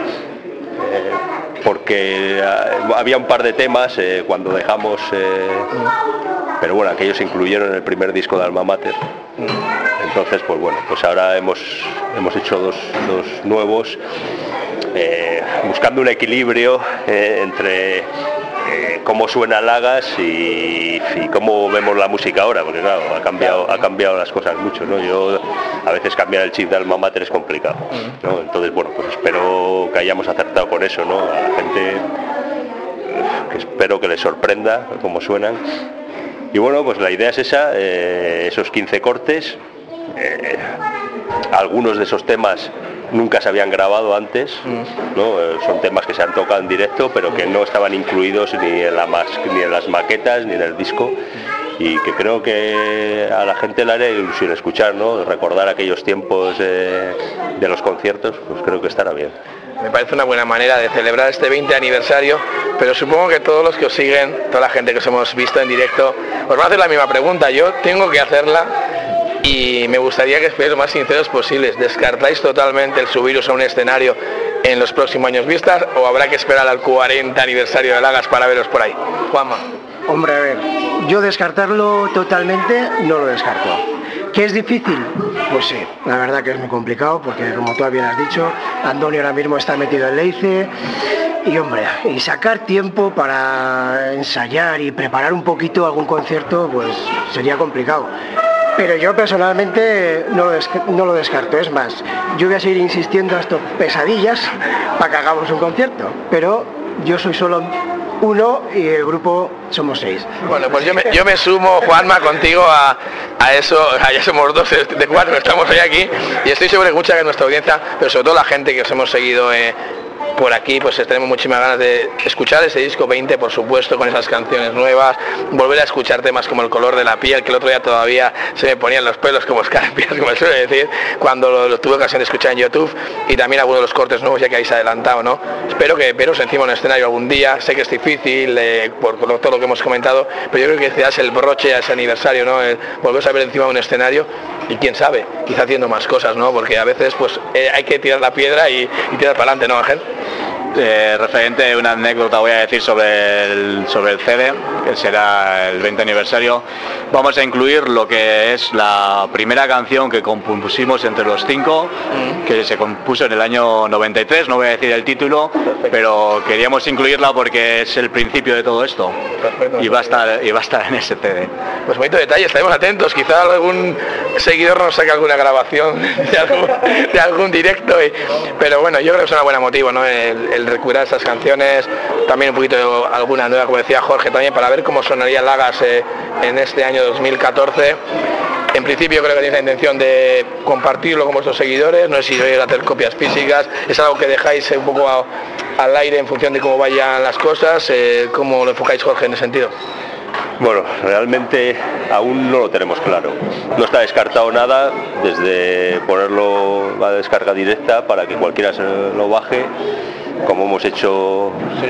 porque había un par de temas cuando dejamos, pero bueno, aquellos se incluyeron en el primer disco de Alma Mater. Entonces, pues bueno, pues ahora hemos hecho dos nuevos, buscando un equilibrio entre cómo suena Lagas y cómo vemos la música ahora, porque claro, ha cambiado las cosas mucho, ¿no? Yo a veces cambiar el chip de Alma Mater es complicado, ¿no? Entonces, bueno, pues espero que hayamos acertado con eso, ¿no? A la gente, que espero que les sorprenda cómo suenan. Y bueno, pues la idea es esa, esos 15 cortes. Algunos de esos temas nunca se habían grabado antes, ¿no? Son temas que se han tocado en directo, pero que no estaban incluidos ni en las maquetas ni en el disco, y que creo que a la gente le hará ilusión escuchar, ¿no? Recordar aquellos tiempos de los conciertos, pues creo que estará bien. Me parece una buena manera de celebrar este 20 aniversario, pero supongo que todos los que os siguen, toda la gente que os hemos visto en directo, os va a hacer la misma pregunta. Yo tengo que hacerla y me gustaría que fuerais lo más sinceros posibles. ¿Descartáis totalmente el subiros a un escenario en los próximos años vistas, o habrá que esperar al 40 aniversario de Lagas para veros por ahí? Juanma. Hombre, a ver, yo descartarlo totalmente no lo descarto. ¿Que es difícil? Pues sí, la verdad que es muy complicado, porque como tú bien has dicho, Andoni ahora mismo está metido en Leice, y hombre, y sacar tiempo para ensayar y preparar un poquito algún concierto, pues sería complicado. Pero yo personalmente no lo descarto, es más, yo voy a seguir insistiendo hasta pesadillas para que hagamos un concierto, pero yo soy solo uno y el grupo somos 6. Bueno, pues yo me sumo, Juanma, contigo a eso. Ya somos 2 de 4 que estamos hoy aquí, y estoy seguro que mucha de nuestra audiencia, pero sobre todo la gente que os hemos seguido por aquí, pues tenemos muchísimas ganas de escuchar ese disco 20, por supuesto, con esas canciones nuevas, volver a escuchar temas como El color de la piel, que el otro día todavía se me ponían los pelos como escarpias, como se suele decir, cuando lo tuve ocasión de escuchar en YouTube, y también algunos de los cortes nuevos ya que habéis adelantado, ¿no? Espero que veros encima en un escenario algún día. Sé que es difícil por todo lo que hemos comentado, pero yo creo que das el broche a ese aniversario, ¿no? Volveros a ver encima de un escenario, y quién sabe, quizá haciendo más cosas, ¿no? Porque a veces pues hay que tirar la piedra y tirar para adelante, ¿no, Ángel? referente a una anécdota voy a decir sobre el CD, que será el 20 aniversario. Vamos a incluir lo que es la primera canción que compusimos entre los 5, que se compuso en el año 93, no voy a decir el título, pero queríamos incluirla porque es el principio de todo esto. Perfecto. Y va a estar en ese CD. Pues bonito detalle, estaremos atentos, quizá algún seguidor nos saque alguna grabación de algún directo, pero bueno, yo creo que es una buena motivo, ¿no? El recuperar esas canciones, también un poquito alguna nueva, como decía Jorge, también para ver cómo sonaría Lagas en este año 2014. En principio creo que tenéis la intención de compartirlo con vuestros seguidores, no sé si vais a hacer copias físicas, es algo que dejáis un poco al aire en función de cómo vayan las cosas, ¿cómo lo enfocáis, Jorge, en ese sentido? Bueno, realmente aún no lo tenemos claro. No está descartado nada, desde ponerlo a descarga directa para que cualquiera se lo baje, como hemos hecho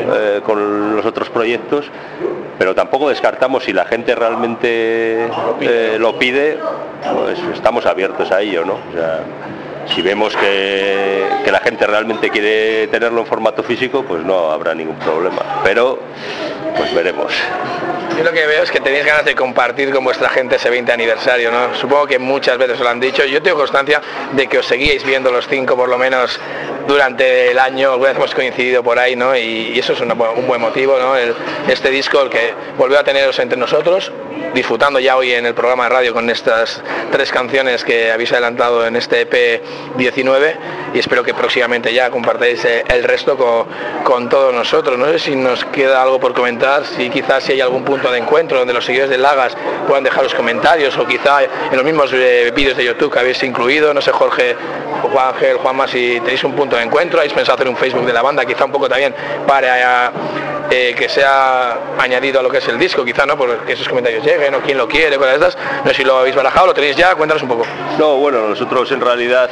con los otros proyectos, pero tampoco descartamos si la gente realmente lo pide, pues estamos abiertos a ello, ¿no? O sea, si vemos que la gente realmente quiere tenerlo en formato físico, pues no habrá ningún problema, pero pues veremos. Yo lo que veo es que tenéis ganas de compartir con vuestra gente ese 20 aniversario, ¿no? Supongo que muchas veces os lo han dicho. Yo tengo constancia de que os seguíais viendo los 5 por lo menos durante el año, alguna vez hemos coincidido por ahí, ¿no? Y eso es un buen motivo, ¿no? Este disco, el que volvió a teneros entre nosotros, disfrutando ya hoy en el programa de radio con estas 3 canciones que habéis adelantado en este EP 19, y espero que próximamente ya compartáis el resto con todos nosotros. No sé si nos queda algo por comentar, si quizás si hay algún punto de encuentro donde los seguidores de Lagas puedan dejar los comentarios, o quizá en los mismos vídeos de YouTube que habéis incluido, no sé, Jorge, Juan Ángel, Juanma, si tenéis un punto de encuentro, habéis pensado hacer un Facebook de la banda, quizá un poco también para que sea añadido a lo que es el disco, quizá, ¿no? Porque esos comentarios lleguen, o quién lo quiere, cosas de estas. No sé si lo habéis barajado, lo tenéis ya, cuéntanos un poco. No, bueno, nosotros en realidad,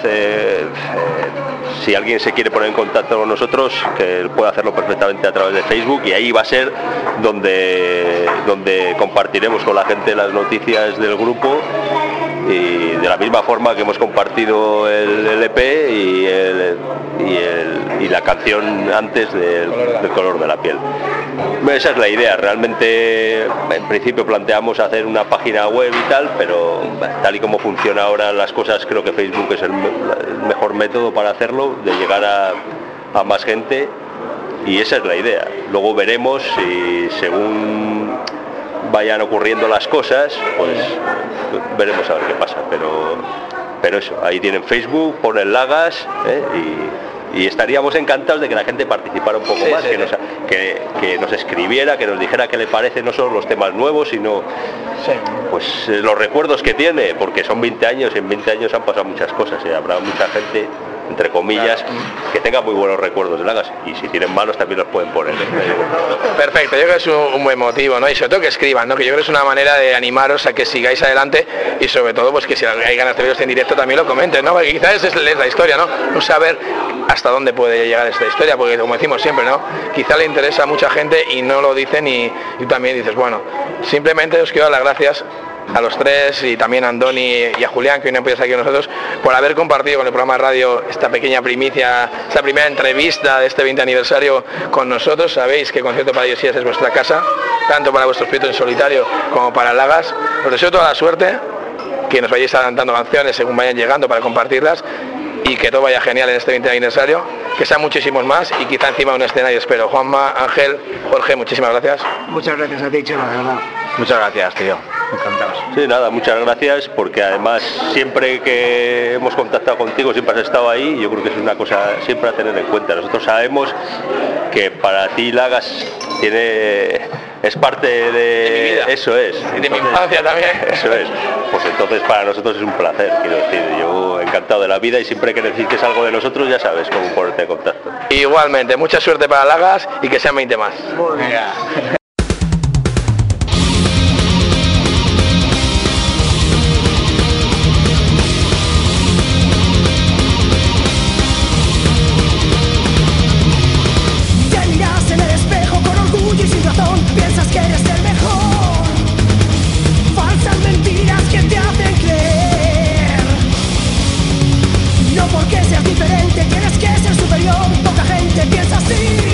si alguien se quiere poner en contacto con nosotros, que puede hacerlo perfectamente a través de Facebook, y ahí va a ser donde compartiremos con la gente las noticias del grupo, y de la misma forma que hemos compartido el EP y la canción antes del color de la piel. Esa es la idea. Realmente en principio planteamos hacer una página web y tal, pero tal y como funciona ahora las cosas, creo que Facebook es el mejor método para hacerlo, de llegar a más gente, y esa es la idea. Luego veremos si según vayan ocurriendo las cosas, pues veremos a ver qué pasa, pero eso, ahí tienen Facebook, ponen Lagas, y estaríamos encantados de que la gente participara un poco más, que nos escribiera, que nos dijera qué le parece, no solo los temas nuevos, sino pues los recuerdos que tiene, porque son 20 años, y en 20 años han pasado muchas cosas, y habrá mucha gente, entre comillas, que tenga muy buenos recuerdos de Lagas, y si tienen malos también los pueden poner. Perfecto, yo creo que es un buen motivo, ¿no? Y sobre todo que escriban, ¿no? Que yo creo que es una manera de animaros a que sigáis adelante, y sobre todo pues que si hay ganas de veros en directo también lo comenten, ¿no? Porque quizás es la historia, ¿no? No saber hasta dónde puede llegar esta historia, porque como decimos siempre, ¿no? Quizá le interesa a mucha gente y no lo dicen, y también dices, bueno, simplemente os quiero dar las gracias a los 3, y también a Andoni y a Julián, que hoy no han podido estar aquí con nosotros, por haber compartido con el programa de radio esta pequeña primicia, esta primera entrevista de este 20 aniversario con nosotros. Sabéis que Concierto para Ellos es vuestra casa, tanto para vuestros proyectos en solitario como para Lagas. Os deseo toda la suerte, que nos vayáis adelantando canciones según vayan llegando para compartirlas, y que todo vaya genial en este 20 aniversario, que sean muchísimos más, y quizá encima de un escenario espero. Juanma, Ángel, Jorge, muchísimas gracias. Muchas gracias a ti, Chema, de verdad. Muchas gracias, tío. Encantados. Sí, nada, muchas gracias, porque además siempre que hemos contactado contigo siempre has estado ahí, y yo creo que es una cosa siempre a tener en cuenta. Nosotros sabemos que para ti Lagas es parte de mi vida. Eso es. Y de mi infancia también. Eso es. Pues entonces para nosotros es un placer, quiero decir, yo encantado de la vida, y siempre que necesites algo de nosotros ya sabes cómo ponerte en contacto. Igualmente, mucha suerte para Lagas, y que sean 20 más. Te miras en el espejo con orgullo y sin razón, piensas que eres el mejor. Falsas mentiras que te hacen creer. No porque seas diferente tienes que ser superior, poca gente piensa así.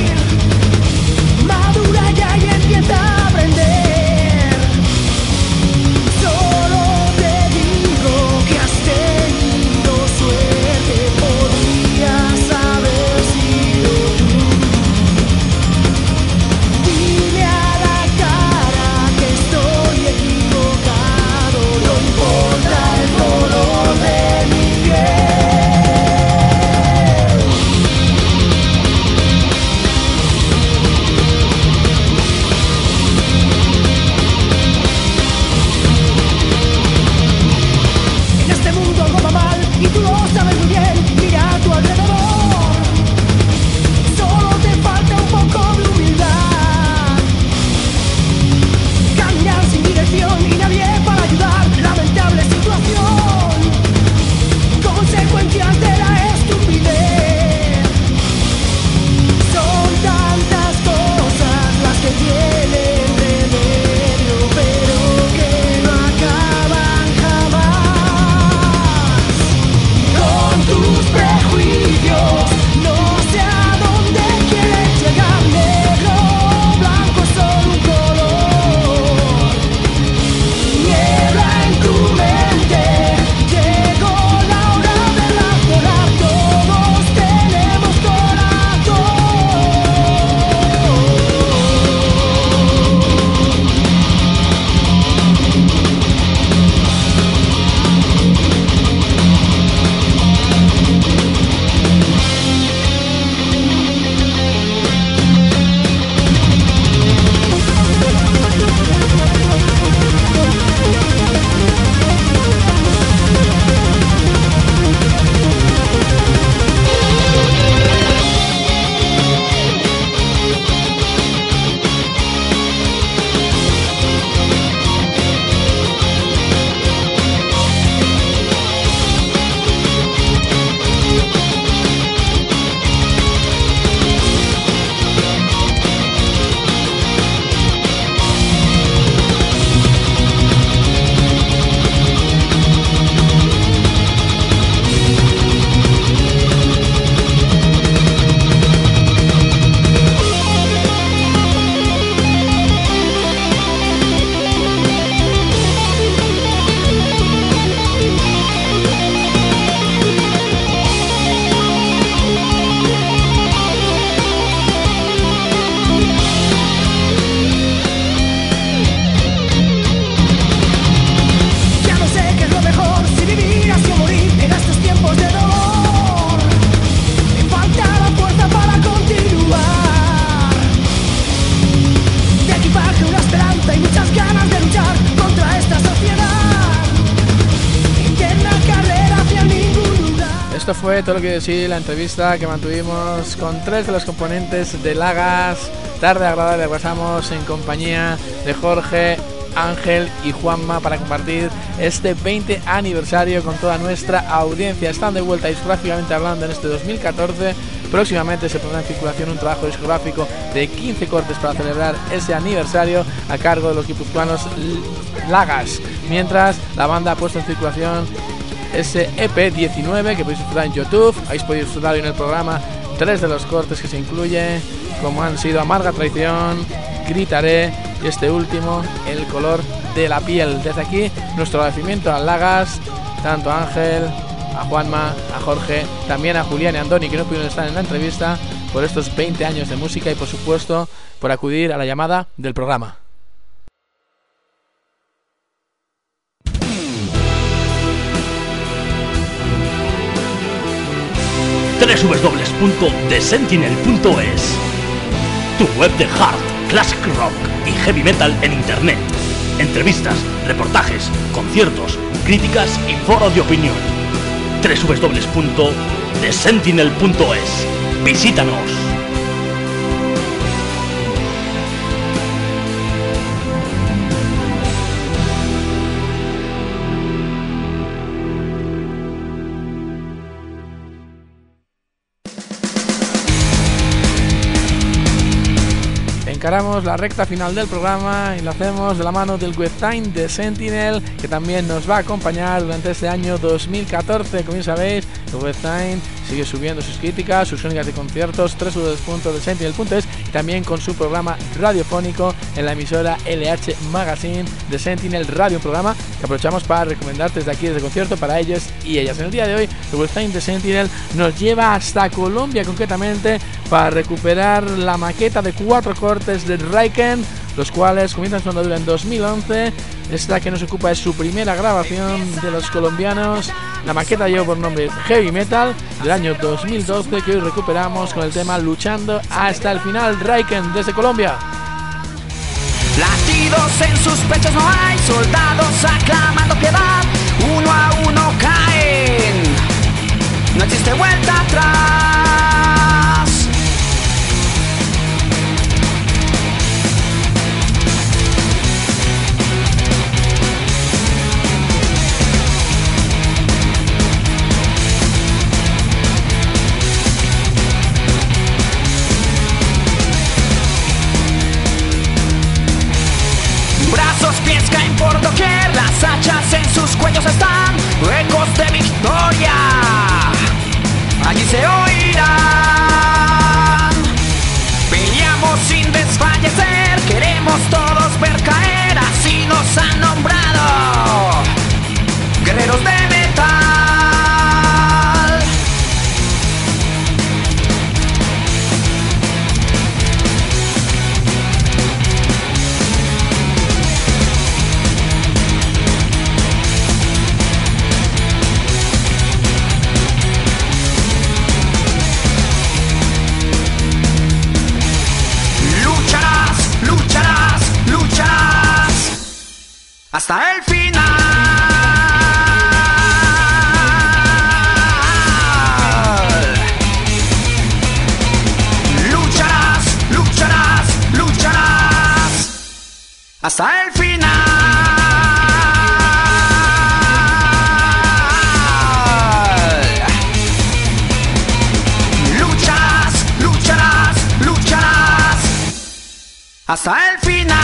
Esto fue todo lo que decir la entrevista que mantuvimos con 3 de los componentes de Lagas. Tarde agradable, pasamos en compañía de Jorge, Ángel y Juanma para compartir este 20 aniversario con toda nuestra audiencia. Están de vuelta discográficamente hablando en este 2014. Próximamente se pondrá en circulación un trabajo discográfico de 15 cortes para celebrar ese aniversario a cargo de los guipuzcoanos Lagas. Mientras la banda ha puesto en circulación ese EP 19 que podéis disfrutar en YouTube. Habéis podido disfrutar hoy en el programa 3 de los cortes que se incluye, como han sido Amarga Traición, Gritaré y este último, El color de la piel. Desde aquí nuestro agradecimiento a Lagas, tanto a Ángel, a Juanma, a Jorge, también a Julián y a Andoni, que no pudieron estar en la entrevista, por estos 20 años de música y por supuesto por acudir a la llamada del programa. www.thesentinel.es, tu web de hard, classic rock y heavy metal en internet. Entrevistas, reportajes, conciertos, críticas y foros de opinión. www.thesentinel.es. Visítanos. Encaramos la recta final del programa y lo hacemos de la mano del webtime de Sentinel, que también nos va a acompañar durante este año 2014. Como bien sabéis, el webtime sigue subiendo sus críticas, sus crónicas de conciertos, www.thesentinel.es, y también con su programa radiofónico en la emisora LH Magazine de Sentinel Radio, un programa que aprovechamos para recomendarte desde aquí, desde el concierto, para ellos y ellas. En el día de hoy, el webtime de Sentinel nos lleva hasta Colombia, concretamente para recuperar la maqueta de 4 cortes de Raiken, los cuales comienzan su andadura en 2011. Esta que nos ocupa es su primera grabación de los colombianos. La maqueta lleva por nombre Heavy Metal, del año 2012, que hoy recuperamos con el tema Luchando hasta el final. Raiken desde Colombia. Latidos en sus pechos no hay, soldados aclamando piedad, uno a uno caen, no existe vuelta atrás. Pies caen por doquier, las hachas en sus cuellos están, ecos de victoria, allí se oirán. Peleamos sin desfallecer, queremos todos ver caer, así nos han nombrado, guerreros de metal. Hasta el final. Lucharás, lucharás, lucharás. Hasta el final. Lucharás, lucharás, lucharás. Hasta el final.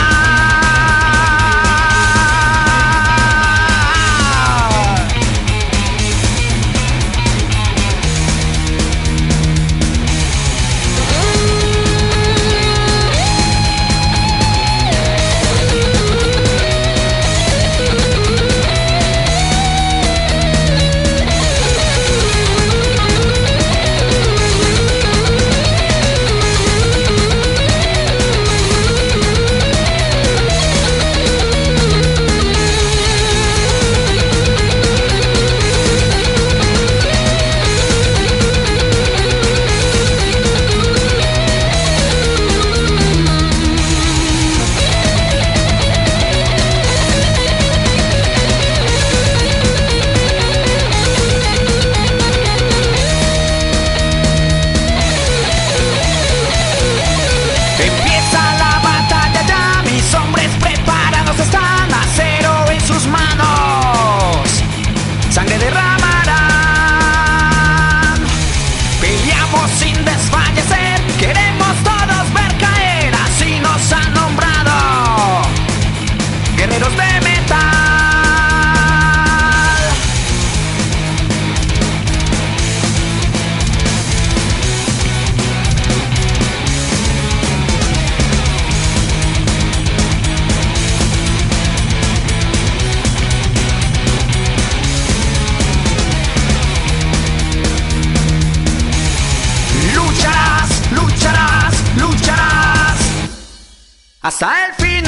hasta el final.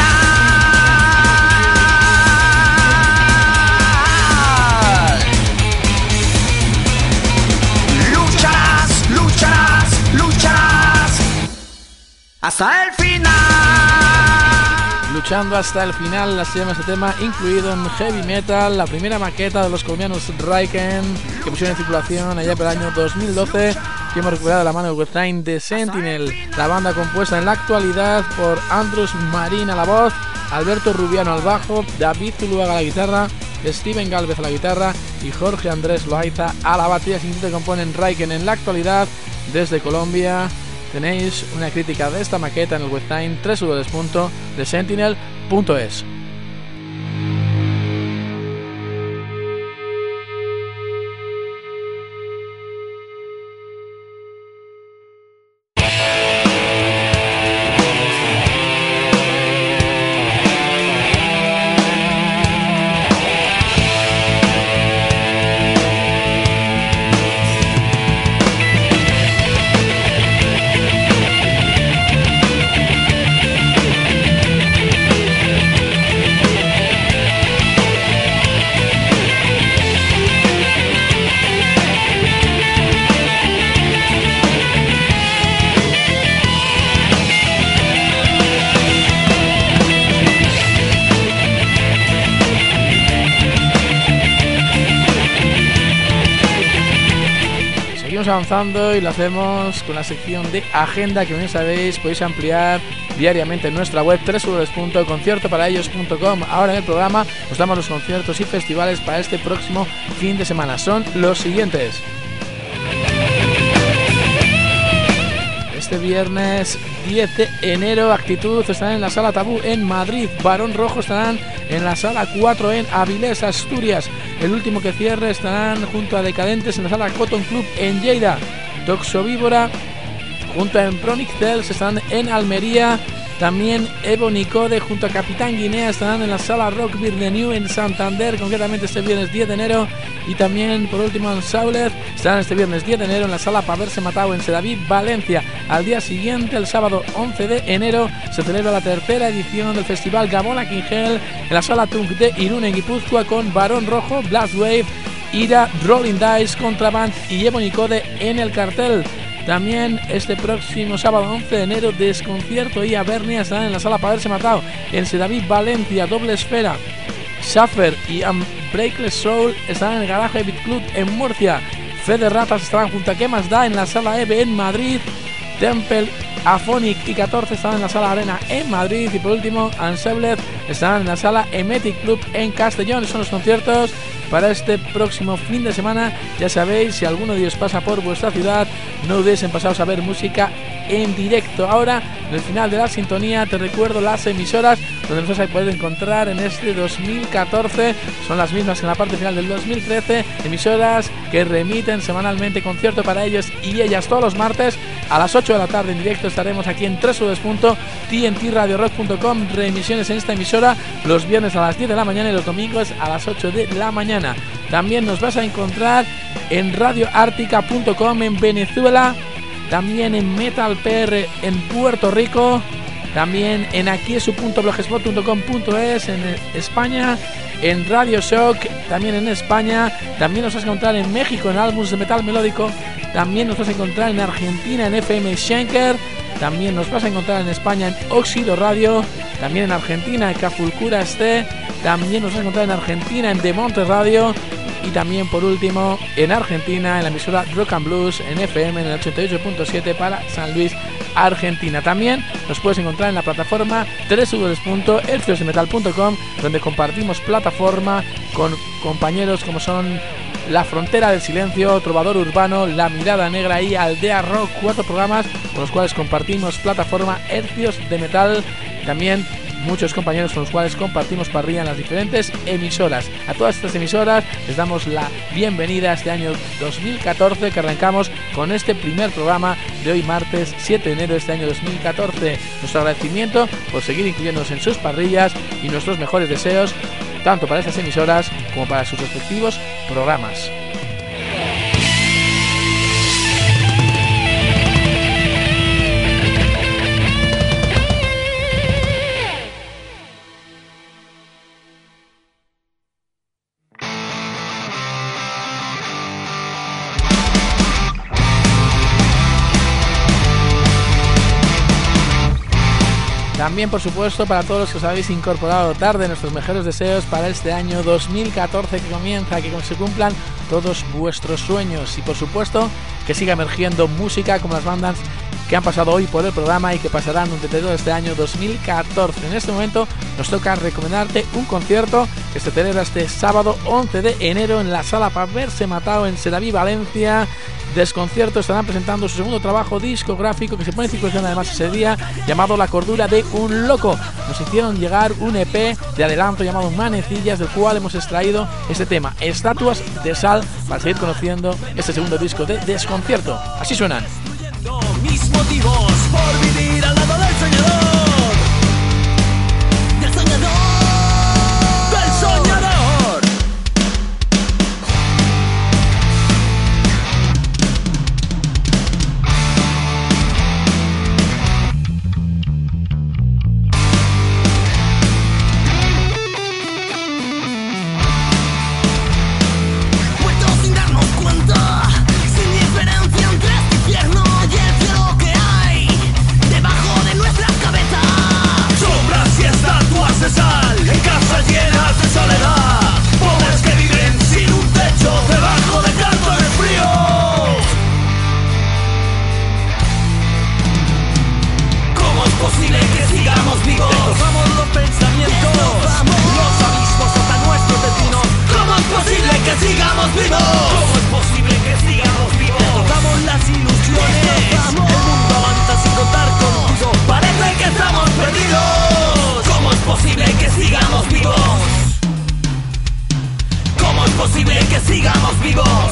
Lucharás, lucharás, lucharás hasta el final. Luchando hasta el final, así se llama este tema, incluido en Heavy Metal, la primera maqueta de los colombianos Raiken, que pusieron en circulación allá por el año 2012, que hemos recuperado de la mano de Webtime de Sentinel. La banda compuesta en la actualidad por Andrus Marín a la voz, Alberto Rubiano al bajo, David Zuluaga a la guitarra, Steven Galvez a la guitarra y Jorge Andrés Loaiza a la batería. Sin duda componen Raiken en la actualidad desde Colombia. Tenéis una crítica de esta maqueta en el webtime www.thesentinel.es. Avanzando y lo hacemos con la sección de agenda que bien sabéis podéis ampliar diariamente en nuestra web www.conciertoparaellos.com. Ahora en el programa os damos los conciertos y festivales para este próximo fin de semana. Son los siguientes: este viernes 10 de enero, Actitud estarán en la Sala Tabú en Madrid, Barón Rojo estarán en la Sala 4 en Avilés, Asturias. El último que cierre estarán junto a Decadentes en la Sala Cotton Club en Lleida. Toxovíbora junto a Empronic Cells estarán en Almería. También Ebony Code junto a Capitán Guinea estarán en la Sala Rock Beer de New en Santander, concretamente este viernes 10 de enero. Y también por último en Sauler estarán este viernes 10 de enero en la Sala Paverse Matao en Sedaví, Valencia. Al día siguiente, el sábado 11 de enero, se celebra la tercera edición del festival Gabona Kingel en la Sala Tunk de Irún en Guipúzcoa, con Barón Rojo, Blast Wave, Ira, Rolling Dice, Contraband y Ebony Code en el cartel. También este próximo sábado 11 de enero, Desconcierto y Avernia estarán en la Sala Paverse Matao en Sedaví, Valencia. Doble Esfera, Schaffer y Unbreakless Soul estarán en el Garaje Beat Club en Murcia. Fede Ratas estarán junto a ¿Qué más da? En la Sala EVE en Madrid. Temple, Aphonic y 14 estarán en la Sala Arena en Madrid. Y por último, Unseblet estarán en la Sala Emetic Club en Castellón. Son los conciertos para este próximo fin de semana. Ya sabéis, si alguno de ellos pasa por vuestra ciudad, no dudéis en pasaros a ver música en directo. Ahora, en el final de la sintonía, te recuerdo las emisoras donde nos vais a poder encontrar en este 2014. Son las mismas que en la parte final del 2013. Emisoras que remiten semanalmente Concierto para ellos y ellas todos los martes a las 8 de la tarde en directo. Estaremos aquí en www.tntradiorock.com. Reemisiones en esta emisora los viernes a las 10 de la mañana y los domingos a las 8 de la mañana. También nos vas a encontrar en radioartica.com en Venezuela, también en Metal PR en Puerto Rico, también en aquiesu.blogspot.com.es en España, en Radio Shock también en España. También nos vas a encontrar en México en álbumes de metal melódico. También nos vas a encontrar en Argentina en FM Schenker. También nos vas a encontrar en España en Óxido Radio. También en Argentina en Cafulcura Este. También nos vas a encontrar en Argentina en Demonte Radio. Y también por último en Argentina en la emisora Rock and Blues en FM en el 88.7 para San Luis, Argentina. También nos puedes encontrar en la plataforma www.herciosdemetal.com, donde compartimos plataforma con compañeros como son La Frontera del Silencio, Trovador Urbano, La Mirada Negra y Aldea Rock, 4 programas con los cuales compartimos plataforma Hercios de Metal. También muchos compañeros con los cuales compartimos parrilla en las diferentes emisoras. A todas estas emisoras les damos la bienvenida a este año 2014, que arrancamos con este primer programa de hoy martes 7 de enero de este año 2014. Nuestro agradecimiento por seguir incluyéndonos en sus parrillas y nuestros mejores deseos tanto para estas emisoras como para sus respectivos programas. También, por supuesto, para todos los que os habéis incorporado tarde, nuestros mejores deseos para este año 2014 que comienza, que se cumplan todos vuestros sueños y, por supuesto, que siga emergiendo música como las bandas que han pasado hoy por el programa y que pasarán durante todo este año 2014. En este momento nos toca recomendarte un concierto que se celebra este sábado 11 de enero en la Sala Pa Verse Matao en Sedaví, Valencia. Desconcierto estarán presentando su segundo trabajo discográfico que se pone en circulación además ese día, llamado La Cordura de un Loco. Nos hicieron llegar un EP de adelanto llamado Manecillas, del cual hemos extraído este tema, Estatuas de Sal, para seguir conociendo este segundo disco de Desconcierto. Así suenan. Mis motivos por vivir al lado del soñador, del soñador, del soñador. Muertos sin darnos cuenta, sin diferencia entre este infierno y el cielo que hay debajo de nuestras cabezas. Sombras y estatuas de sal en casas llenas de soledad, pobres que viven sin un techo debajo de cartones fríos. ¿Cómo es posible que sigamos vivos? Destrozamos los pensamientos, los abismos hasta nuestros destinos. ¿Cómo es posible que sigamos vivos? ¿Cómo es posible que sigamos vivos? Destrozamos las ilusiones, el mundo avanza sin contar contigo. Parece que estamos perdidos. ¿Cómo es posible que sigamos vivos? ¿Cómo es posible que sigamos vivos?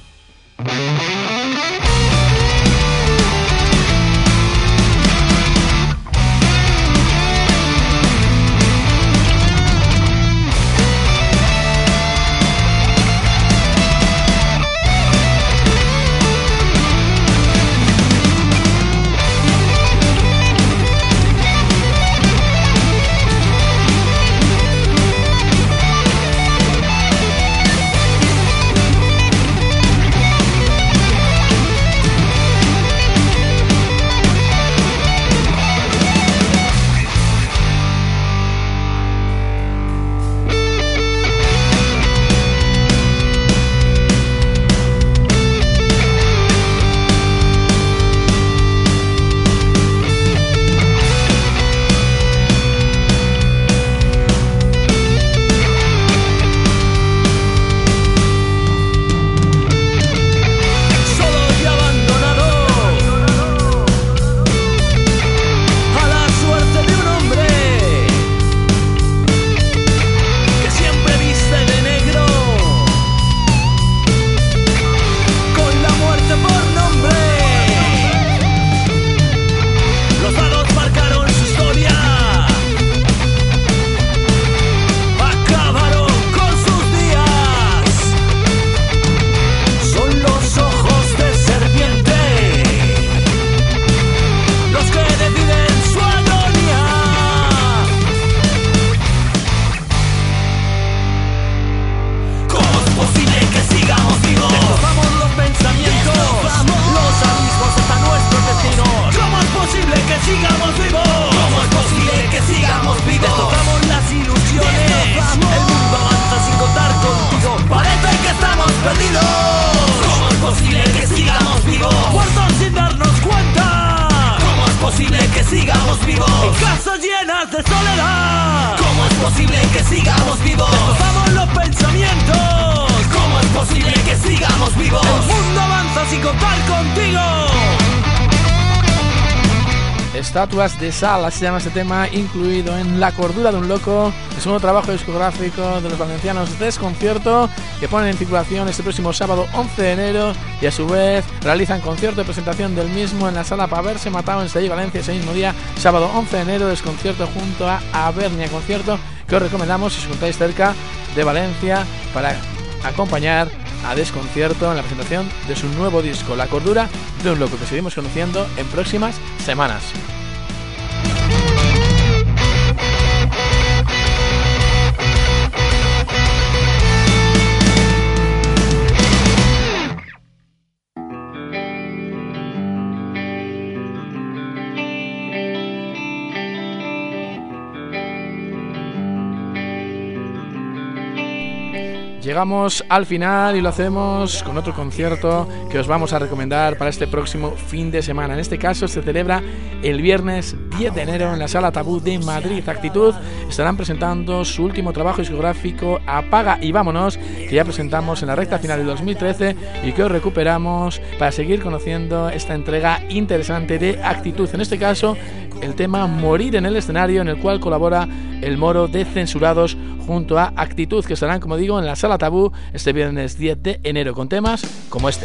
Estatuas de Sal, así se llama este tema, incluido en La Cordura de un Loco, el segundo trabajo discográfico de los valencianos Desconcierto, que ponen en circulación este próximo sábado 11 de enero y a su vez realizan concierto de presentación del mismo en la Sala Pa Verse Matao en Sedaví, Valencia, ese mismo día, sábado 11 de enero, Desconcierto junto a Avernia, concierto que os recomendamos si os encontráis cerca de Valencia para acompañar a Desconcierto en la presentación de su nuevo disco, La Cordura de un Loco, que seguimos conociendo en próximas semanas. llegamos al final y lo hacemos con otro concierto que os vamos a recomendar para este próximo fin de semana. En este caso se celebra el viernes 10 de enero en la Sala Tabú de Madrid. Actitud estarán presentando su último trabajo discográfico, Apaga y Vámonos, que ya presentamos en la recta final de 2013 y que os recuperamos para seguir conociendo esta entrega interesante de Actitud. En este caso, el tema Morir en el escenario, en el cual colabora el Moro de Censurados junto a Actitud, que estarán, como digo, en la Sala Tabú este viernes 10 de enero con temas como este.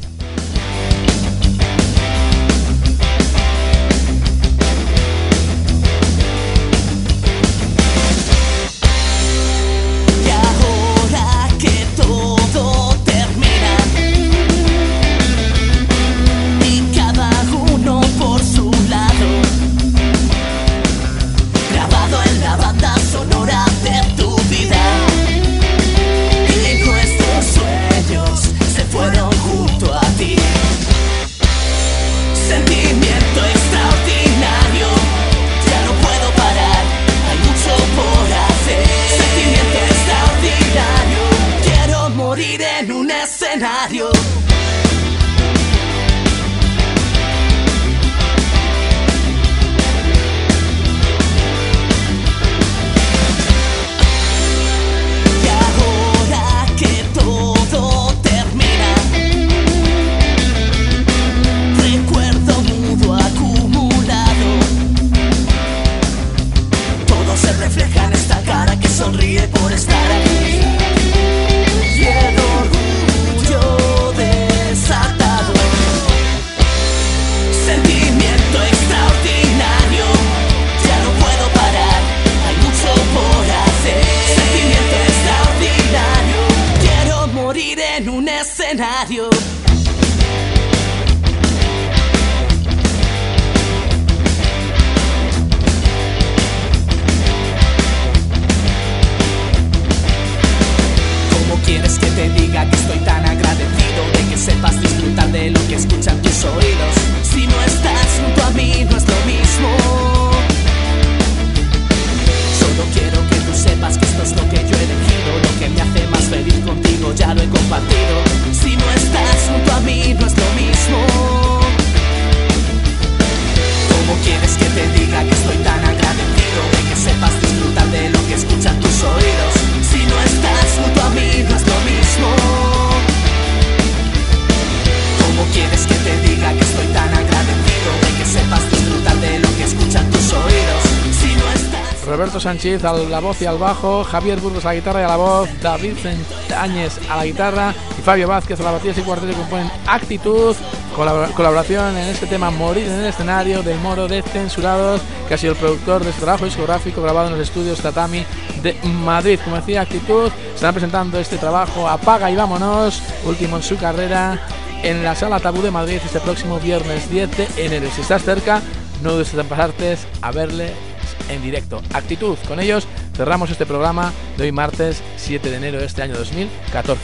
Sánchez a la voz y al bajo, Javier Burgos a la guitarra y a la voz, David Centáñez a la guitarra y Fabio Vázquez a la batería y cuarteto que componen Actitud. Colaboración en este tema Morir en el escenario del Moro de Censurados, que ha sido el productor de este trabajo discográfico grabado en los estudios Tatami de Madrid. Como decía, Actitud estarán presentando este trabajo Apaga y Vámonos, último en su carrera, en la Sala Tabú de Madrid este próximo viernes 10 de enero. Si estás cerca, no dudes en pasarte a verle en directo. Actitud, con ellos cerramos este programa de hoy martes 7 de enero de este año 2014.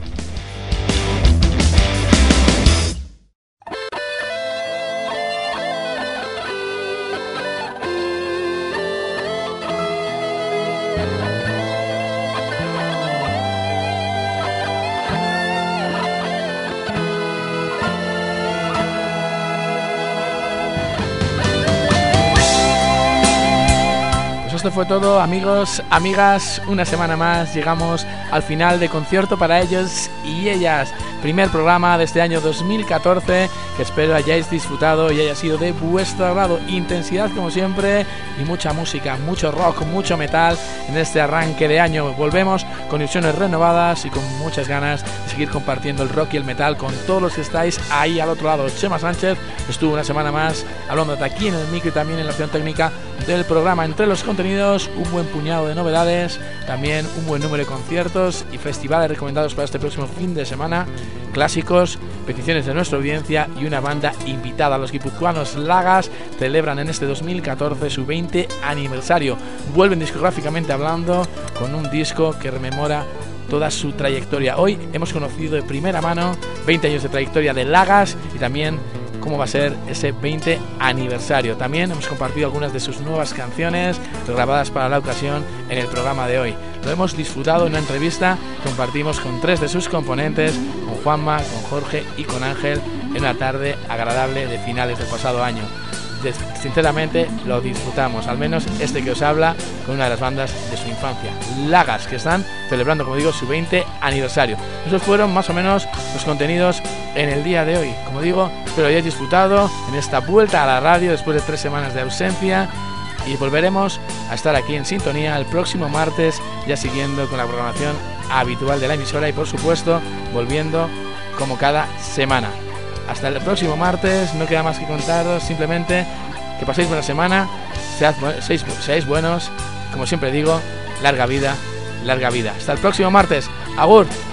Esto fue todo, amigos, amigas, una semana más llegamos al final de Concierto para ellos y ellas, primer programa de este año 2014 que espero hayáis disfrutado y haya sido de vuestro agrado. Intensidad como siempre y mucha música, mucho rock, mucho metal en este arranque de año. Volvemos con ilusiones renovadas y con muchas ganas de seguir compartiendo el rock y el metal con todos los que estáis ahí al otro lado. Chema Sánchez estuvo una semana más hablándote aquí en el micro y también en la opción técnica del programa. Entre los contenidos, un buen puñado de novedades, también un buen número de conciertos y festivales recomendados para este próximo fin de semana, clásicos, peticiones de nuestra audiencia y una banda invitada. Los guipuzcoanos Lagas celebran en este 2014 su 20 aniversario. Vuelven discográficamente hablando con un disco que rememora toda su trayectoria. Hoy hemos conocido de primera mano 20 años de trayectoria de Lagas y también cómo va a ser ese 20 aniversario. También hemos compartido algunas de sus nuevas canciones grabadas para la ocasión en el programa de hoy. Lo hemos disfrutado en una entrevista que compartimos con 3 de sus componentes, con Juanma, con Jorge y con Ángel, en una tarde agradable de finales del pasado año. Sinceramente lo disfrutamos, al menos este que os habla, con una de las bandas de su infancia, Lagas, que están celebrando, como digo, su 20 aniversario. Esos fueron más o menos los contenidos en el día de hoy. Como digo, espero hayáis disfrutado en esta vuelta a la radio después de 3 semanas de ausencia, y volveremos a estar aquí en sintonía el próximo martes, ya siguiendo con la programación habitual de la emisora y, por supuesto, volviendo como cada semana. Hasta el próximo martes, no queda más que contaros, simplemente que paséis buena semana, seáis buenos, como siempre digo, larga vida, larga vida. Hasta el próximo martes, agur.